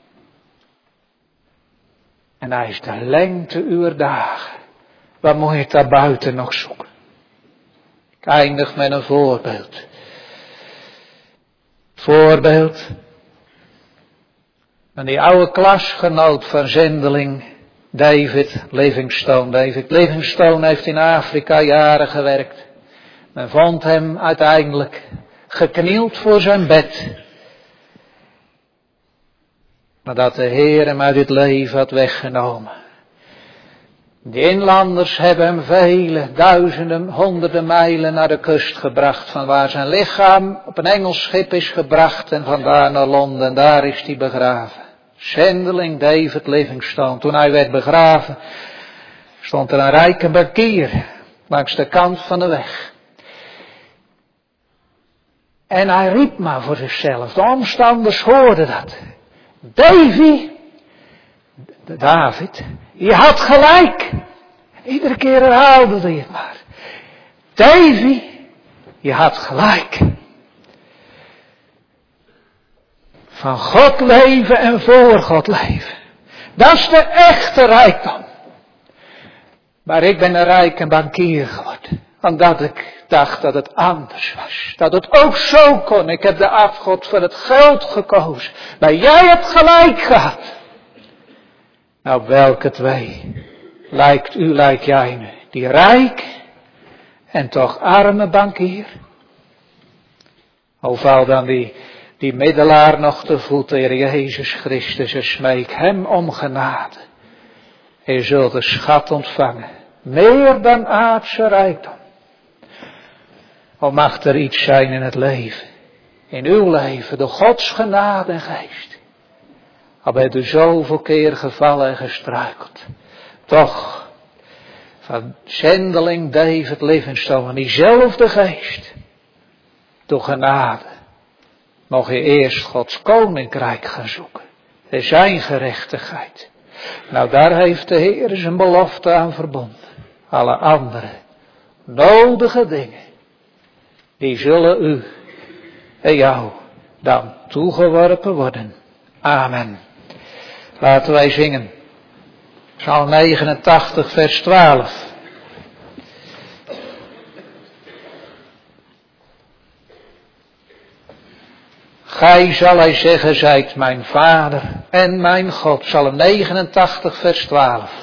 En hij is de lengte uw dagen. Waar moet je het daar buiten nog zoeken? Ik eindig met een voorbeeld. Voorbeeld van die oude klasgenoot van zendeling David Livingstone. David Livingstone heeft in Afrika jaren gewerkt. Men vond hem uiteindelijk geknield voor zijn bed. Maar dat de Heer hem uit het leven had weggenomen. De inlanders hebben hem vele, duizenden, honderden mijlen naar de kust gebracht. Van waar zijn lichaam op een Engels schip is gebracht. En vandaar naar Londen. Daar is hij begraven. Zendeling David Livingstone. Toen hij werd begraven, stond er een rijke bankier langs de kant van de weg. En hij riep maar voor zichzelf. De omstanders hoorden dat. David, je had gelijk. Iedere keer herhaalde hij het maar. Davy, je had gelijk. Van God leven en voor God leven. Dat is de echte rijkdom. Maar ik ben een rijke bankier geworden. Omdat ik dacht dat het anders was. Dat het ook zo kon. Ik heb de afgod voor het geld gekozen. Maar jij hebt gelijk gehad. Nou, welke twee lijkt jij nu? Die rijk en toch arme bankier? Hoe val dan die middelaar nog te voeten, Heer Jezus Christus, en smeek hem om genade. Je zult een schat ontvangen, meer dan aardse rijkdom. Of mag er iets zijn in het leven, in uw leven, de Gods genade en geest. Al bent u zoveel keer gevallen en gestruikeld. Toch, van zendeling David Livingstone, diezelfde geest, door genade, mag je eerst Gods koninkrijk gaan zoeken. En zijn gerechtigheid. Nou, daar heeft de Heer zijn belofte aan verbonden. Alle andere nodige dingen, die zullen u en jou dan toegeworpen worden. Amen. Laten wij zingen. Psalm 89, vers 12. Gij, zal hij zeggen, zijt mijn vader en mijn God. Psalm 89, vers 12.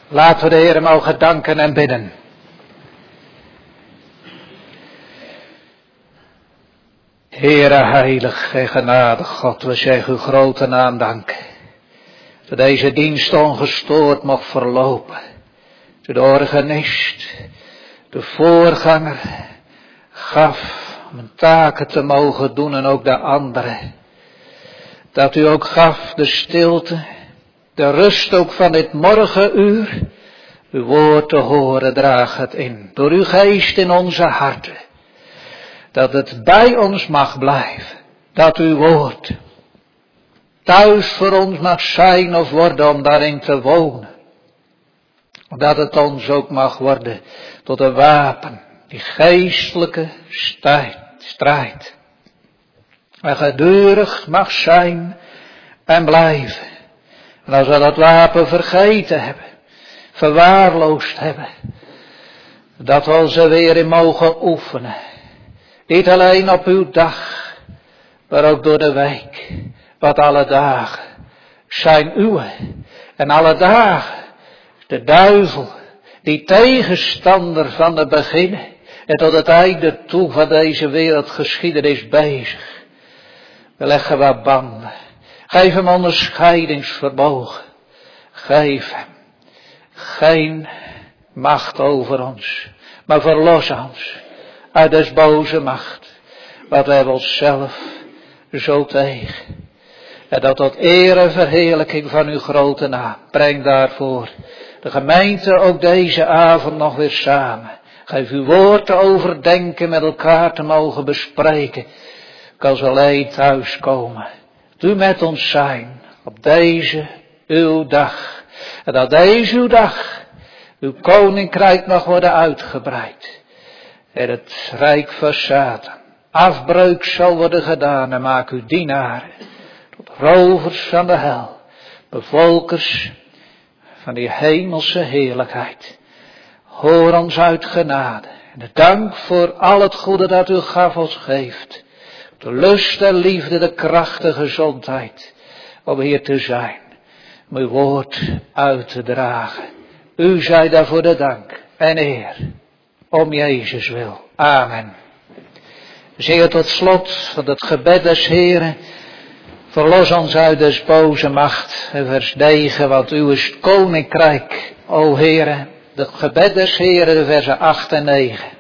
Laten we de Heer mogen danken en bidden. Heere heilig en genadig God, we zeggen uw grote naam dank. Dat deze dienst ongestoord mocht verlopen. De organist, de voorganger, gaf om een taken te mogen doen en ook de anderen. Dat u ook gaf de stilte, de rust ook van dit morgenuur. Uw woord te horen draagt het in, door uw geest in onze harten. Dat het bij ons mag blijven, dat uw woord thuis voor ons mag zijn of worden om daarin te wonen. Dat het ons ook mag worden tot een wapen, die geestelijke strijd. En gedurig mag zijn en blijven. En als we dat wapen vergeten hebben, verwaarloosd hebben, dat we ze weer in mogen oefenen. Niet alleen op uw dag, maar ook door de week. Want alle dagen zijn uwe. En alle dagen de duivel, die tegenstander van het begin en tot het einde toe van deze wereldgeschiedenis bezig. We leggen wat banden. Geef hem onderscheidingsvermogen. Geef hem geen macht over ons, maar verlos ons uit des boze macht. Want we hebben onszelf zo tegen. En dat tot eer en verheerlijking van uw grote naam. Breng daarvoor de gemeente ook deze avond nog weer samen. Geef uw woord te overdenken, met elkaar te mogen bespreken. Als we alleen thuiskomen. Dat u met ons zijn op deze uw dag. En dat deze uw dag uw koninkrijk mag worden uitgebreid. En het rijk van Satan afbreuk zal worden gedaan. En maak uw dienaren tot rovers van de hel. Bevolkers van die hemelse heerlijkheid. Hoor ons uit genade. En de dank voor al het goede dat u gaf ons geeft. De lust en liefde, de kracht en gezondheid. Om hier te zijn. Om uw woord uit te dragen. U zij daarvoor de dank en eer. Om Jezus wil. Amen. We zingen tot slot van het gebed des Heren. Verlos ons uit des boze macht. En vers 9. Want uw is het koninkrijk, o Heere. Het gebed des Heren, de versen 8 en 9.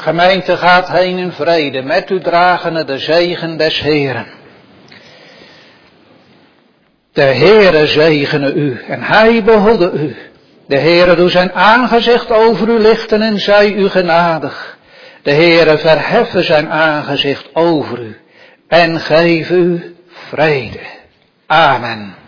gemeente gaat heen in vrede, met u dragende de zegen des Heeren. De Heere zegene u en hij behoede u. De Heere doe zijn aangezicht over u lichten en zij u genadig. De Heere verheffen zijn aangezicht over u en geef u vrede. Amen.